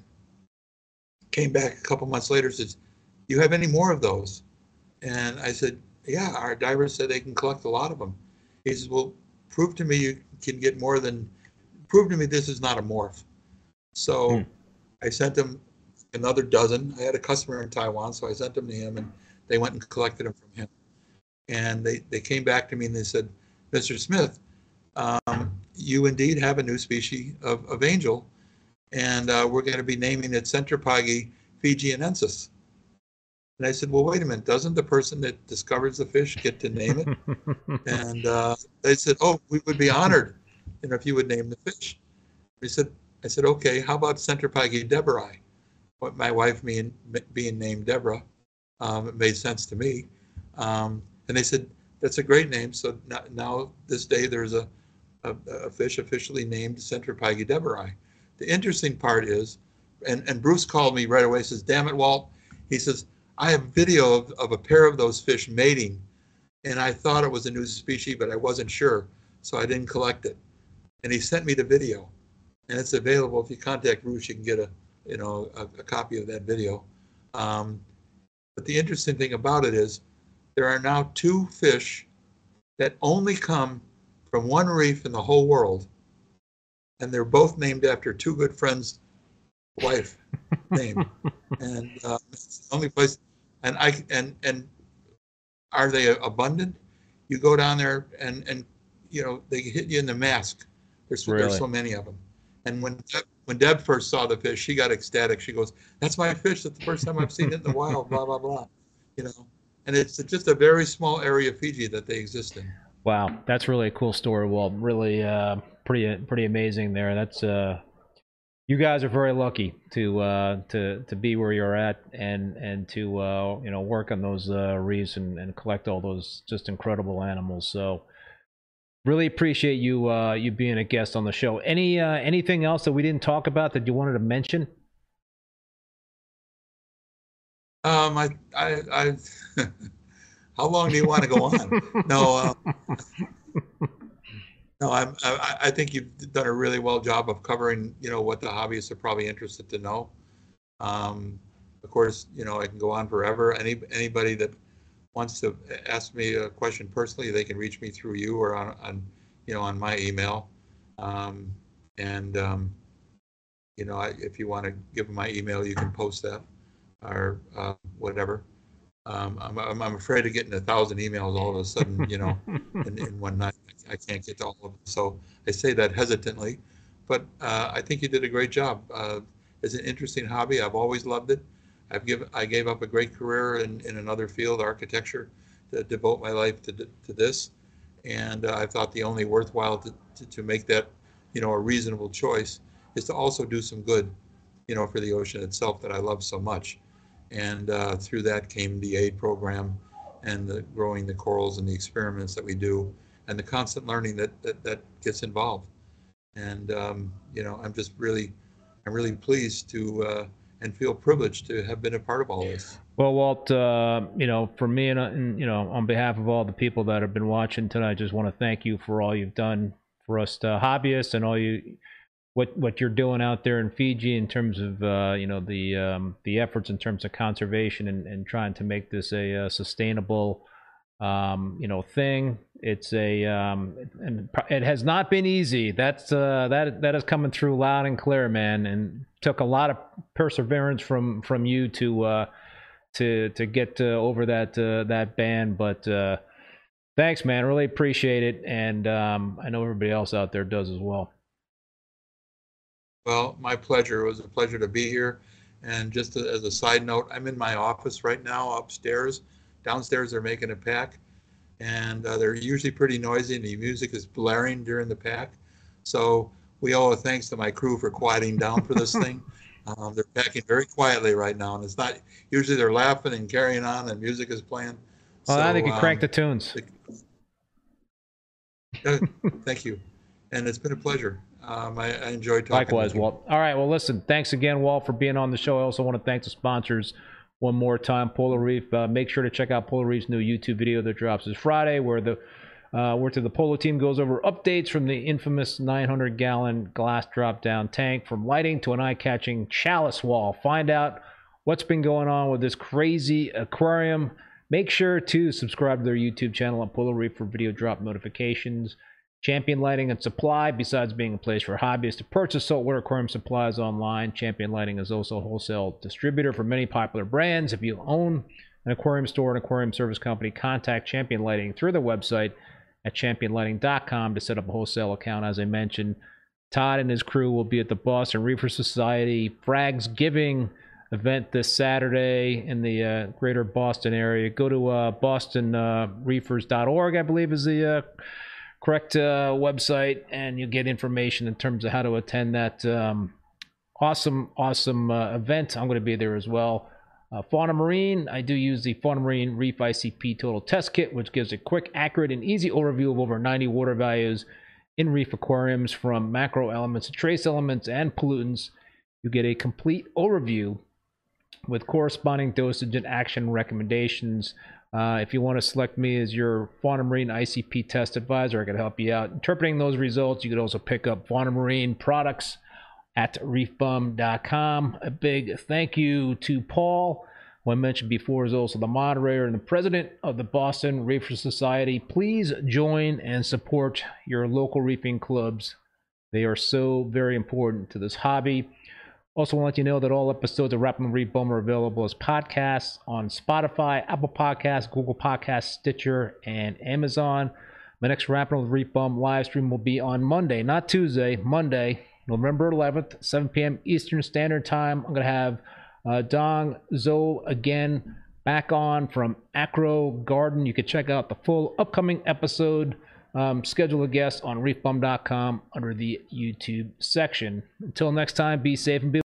came back a couple months later and said, "You have any more of those?" And I said, "Yeah, our divers said they can collect a lot of them." He says, "Well, prove to me you can get more than, prove to me this is not a morph." So hmm. I sent them another dozen. I had a customer in Taiwan, so I sent them to him, and they went and collected them from him. And they, they came back to me and they said, "Mister Smith, um, you indeed have a new species of, of angel, and uh, we're going to be naming it Centropyge fijianensis." And I said, "Well, wait a minute, doesn't the person that discovers the fish get to name it?" And uh, they said, "Oh, we would be honored, you know, if you would name the fish." We said, I said, "Okay, how about Centropyge deborah?" What my wife being, being named Deborah, um, it made sense to me. Um, and they said, "That's a great name." So now, now this day there's a, a, a fish officially named Centropyge deborah. The interesting part is, and, and Bruce called me right away, says, "Damn it, Walt." He says, "I have video of, of a pair of those fish mating, and I thought it was a new species, but I wasn't sure, so I didn't collect it." And he sent me the video, and it's available. If you contact Bruce, you can get a, you know, a, a copy of that video. Um, but the interesting thing about it is there are now two fish that only come from one reef in the whole world, and they're both named after two good friends' wife name. And uh, it's the only place. And I and and are they abundant? You go down there and and you know they hit you in the mask. There's really? There's so many of them. And when Deb, when Deb first saw the fish, she got ecstatic. She goes, "That's my fish. That's the first time I've seen it in the wild." Blah blah blah. You know, and it's just a very small area of Fiji that they exist in. Wow, that's really a cool story, Walt. Really, uh, pretty pretty amazing there. That's uh, you guys are very lucky to uh, to to be where you're at and and to uh, you know work on those uh, reefs and, and collect all those just incredible animals. So really appreciate you uh, you being a guest on the show. Any uh, anything else that we didn't talk about that you wanted to mention? Um, I I, I how long do you want to go on? No. Uh, No, I'm, I, I think you've done a really well job of covering, you know, what the hobbyists are probably interested to know. Um, of course, you know, I can go on forever. Any anybody that wants to ask me a question personally, they can reach me through you or on, on you know, on my email. Um, and, um, you know, I, if you want to give them my email, you can post that or uh, whatever. Um, I'm, I'm, I'm afraid of getting a thousand emails all of a sudden, you know, in, in one night. I can't get to all of them. So I say that hesitantly, but uh, I think you did a great job. Uh, it's an interesting hobby. I've always loved it. I've given, I gave up a great career in, in another field, architecture, to devote my life to, to this. And uh, I thought the only worthwhile to, to, to make that, you know, a reasonable choice is to also do some good, you know, for the ocean itself that I love so much. And uh, through that came the aid program and the growing the corals and the experiments that we do and the constant learning that that, that gets involved. And, um, you know, I'm just really, I'm really pleased to uh, and feel privileged to have been a part of all this. Well, Walt, uh, you know, for me and, and, you know, on behalf of all the people that have been watching tonight, I just want to thank you for all you've done for us uh, hobbyists and all you, what what you're doing out there in Fiji in terms of, uh, you know, the um, the efforts in terms of conservation and, and trying to make this a, a sustainable, um, you know, thing. It's a, um, and it has not been easy. That's uh, that that is coming through loud and clear, man. And took a lot of perseverance from from you to uh, to to get uh, over that uh, that ban. But uh, thanks, man. Really appreciate it, and um, I know everybody else out there does as well. Well, my pleasure. It was a pleasure to be here. And just as a side note, I'm in my office right now upstairs. Downstairs, they're making a pack. And uh, they're usually pretty noisy, and the music is blaring during the pack. So we owe a thanks to my crew for quieting down for this thing. Um, they're packing very quietly right now, and it's not usually they're laughing and carrying on, and music is playing. Well, so, I think you um, crank the tunes. Uh, thank you, and it's been a pleasure. Um, I, I enjoyed talking. Likewise, with you. Walt. All right. Well, listen. Thanks again, Walt, for being on the show. I also want to thank the sponsors one more time. Polar Reef. Uh, make sure to check out Polar Reef's new YouTube video that drops this Friday, where the uh, where to the Polo team goes over updates from the infamous nine hundred gallon glass drop down tank, from lighting to an eye-catching chalice wall. Find out what's been going on with this crazy aquarium. Make sure to subscribe to their YouTube channel at Polar Reef for video drop notifications. Champion Lighting and Supply, besides being a place for hobbyists to purchase saltwater aquarium supplies online, Champion Lighting is also a wholesale distributor for many popular brands. If you own an aquarium store, an aquarium service company, contact Champion Lighting through their website at champion lighting dot com to set up a wholesale account. As I mentioned, Todd and his crew will be at the Boston Reefer Society Fragsgiving event this Saturday in the uh, greater Boston area. Go to uh, boston reefers dot org, I believe is the uh, correct uh, website, and you'll get information in terms of how to attend that um, awesome, awesome uh, event. I'm going to be there as well. Uh, Fauna Marine, I do use the Fauna Marine Reef I C P Total Test Kit, which gives a quick, accurate, and easy overview of over ninety water values in reef aquariums, from macro elements to trace elements and pollutants. You get a complete overview with corresponding dosage and action recommendations. Uh, if you want to select me as your Fauna Marine I C P test advisor, I can help you out interpreting those results. You could also pick up Fauna Marine products at reef bum dot com. A big thank you to Paul, who I mentioned before is also the moderator and the president of the Boston Reefer Society. Please join and support your local reefing clubs. They are so very important to this hobby. Also want to let you know that all episodes of Rapping the Reef Bum are available as podcasts on Spotify, Apple Podcasts, Google Podcasts, Stitcher, and Amazon. My next Rapping with Reef Bum live stream will be on Monday, not Tuesday, Monday, November eleventh, seven p.m. Eastern Standard Time. I'm going to have uh, Dong Zhou again back on from Acro Garden. You can check out the full upcoming episode. Um, schedule a guest on reef bum dot com under the YouTube section. Until next time, be safe and be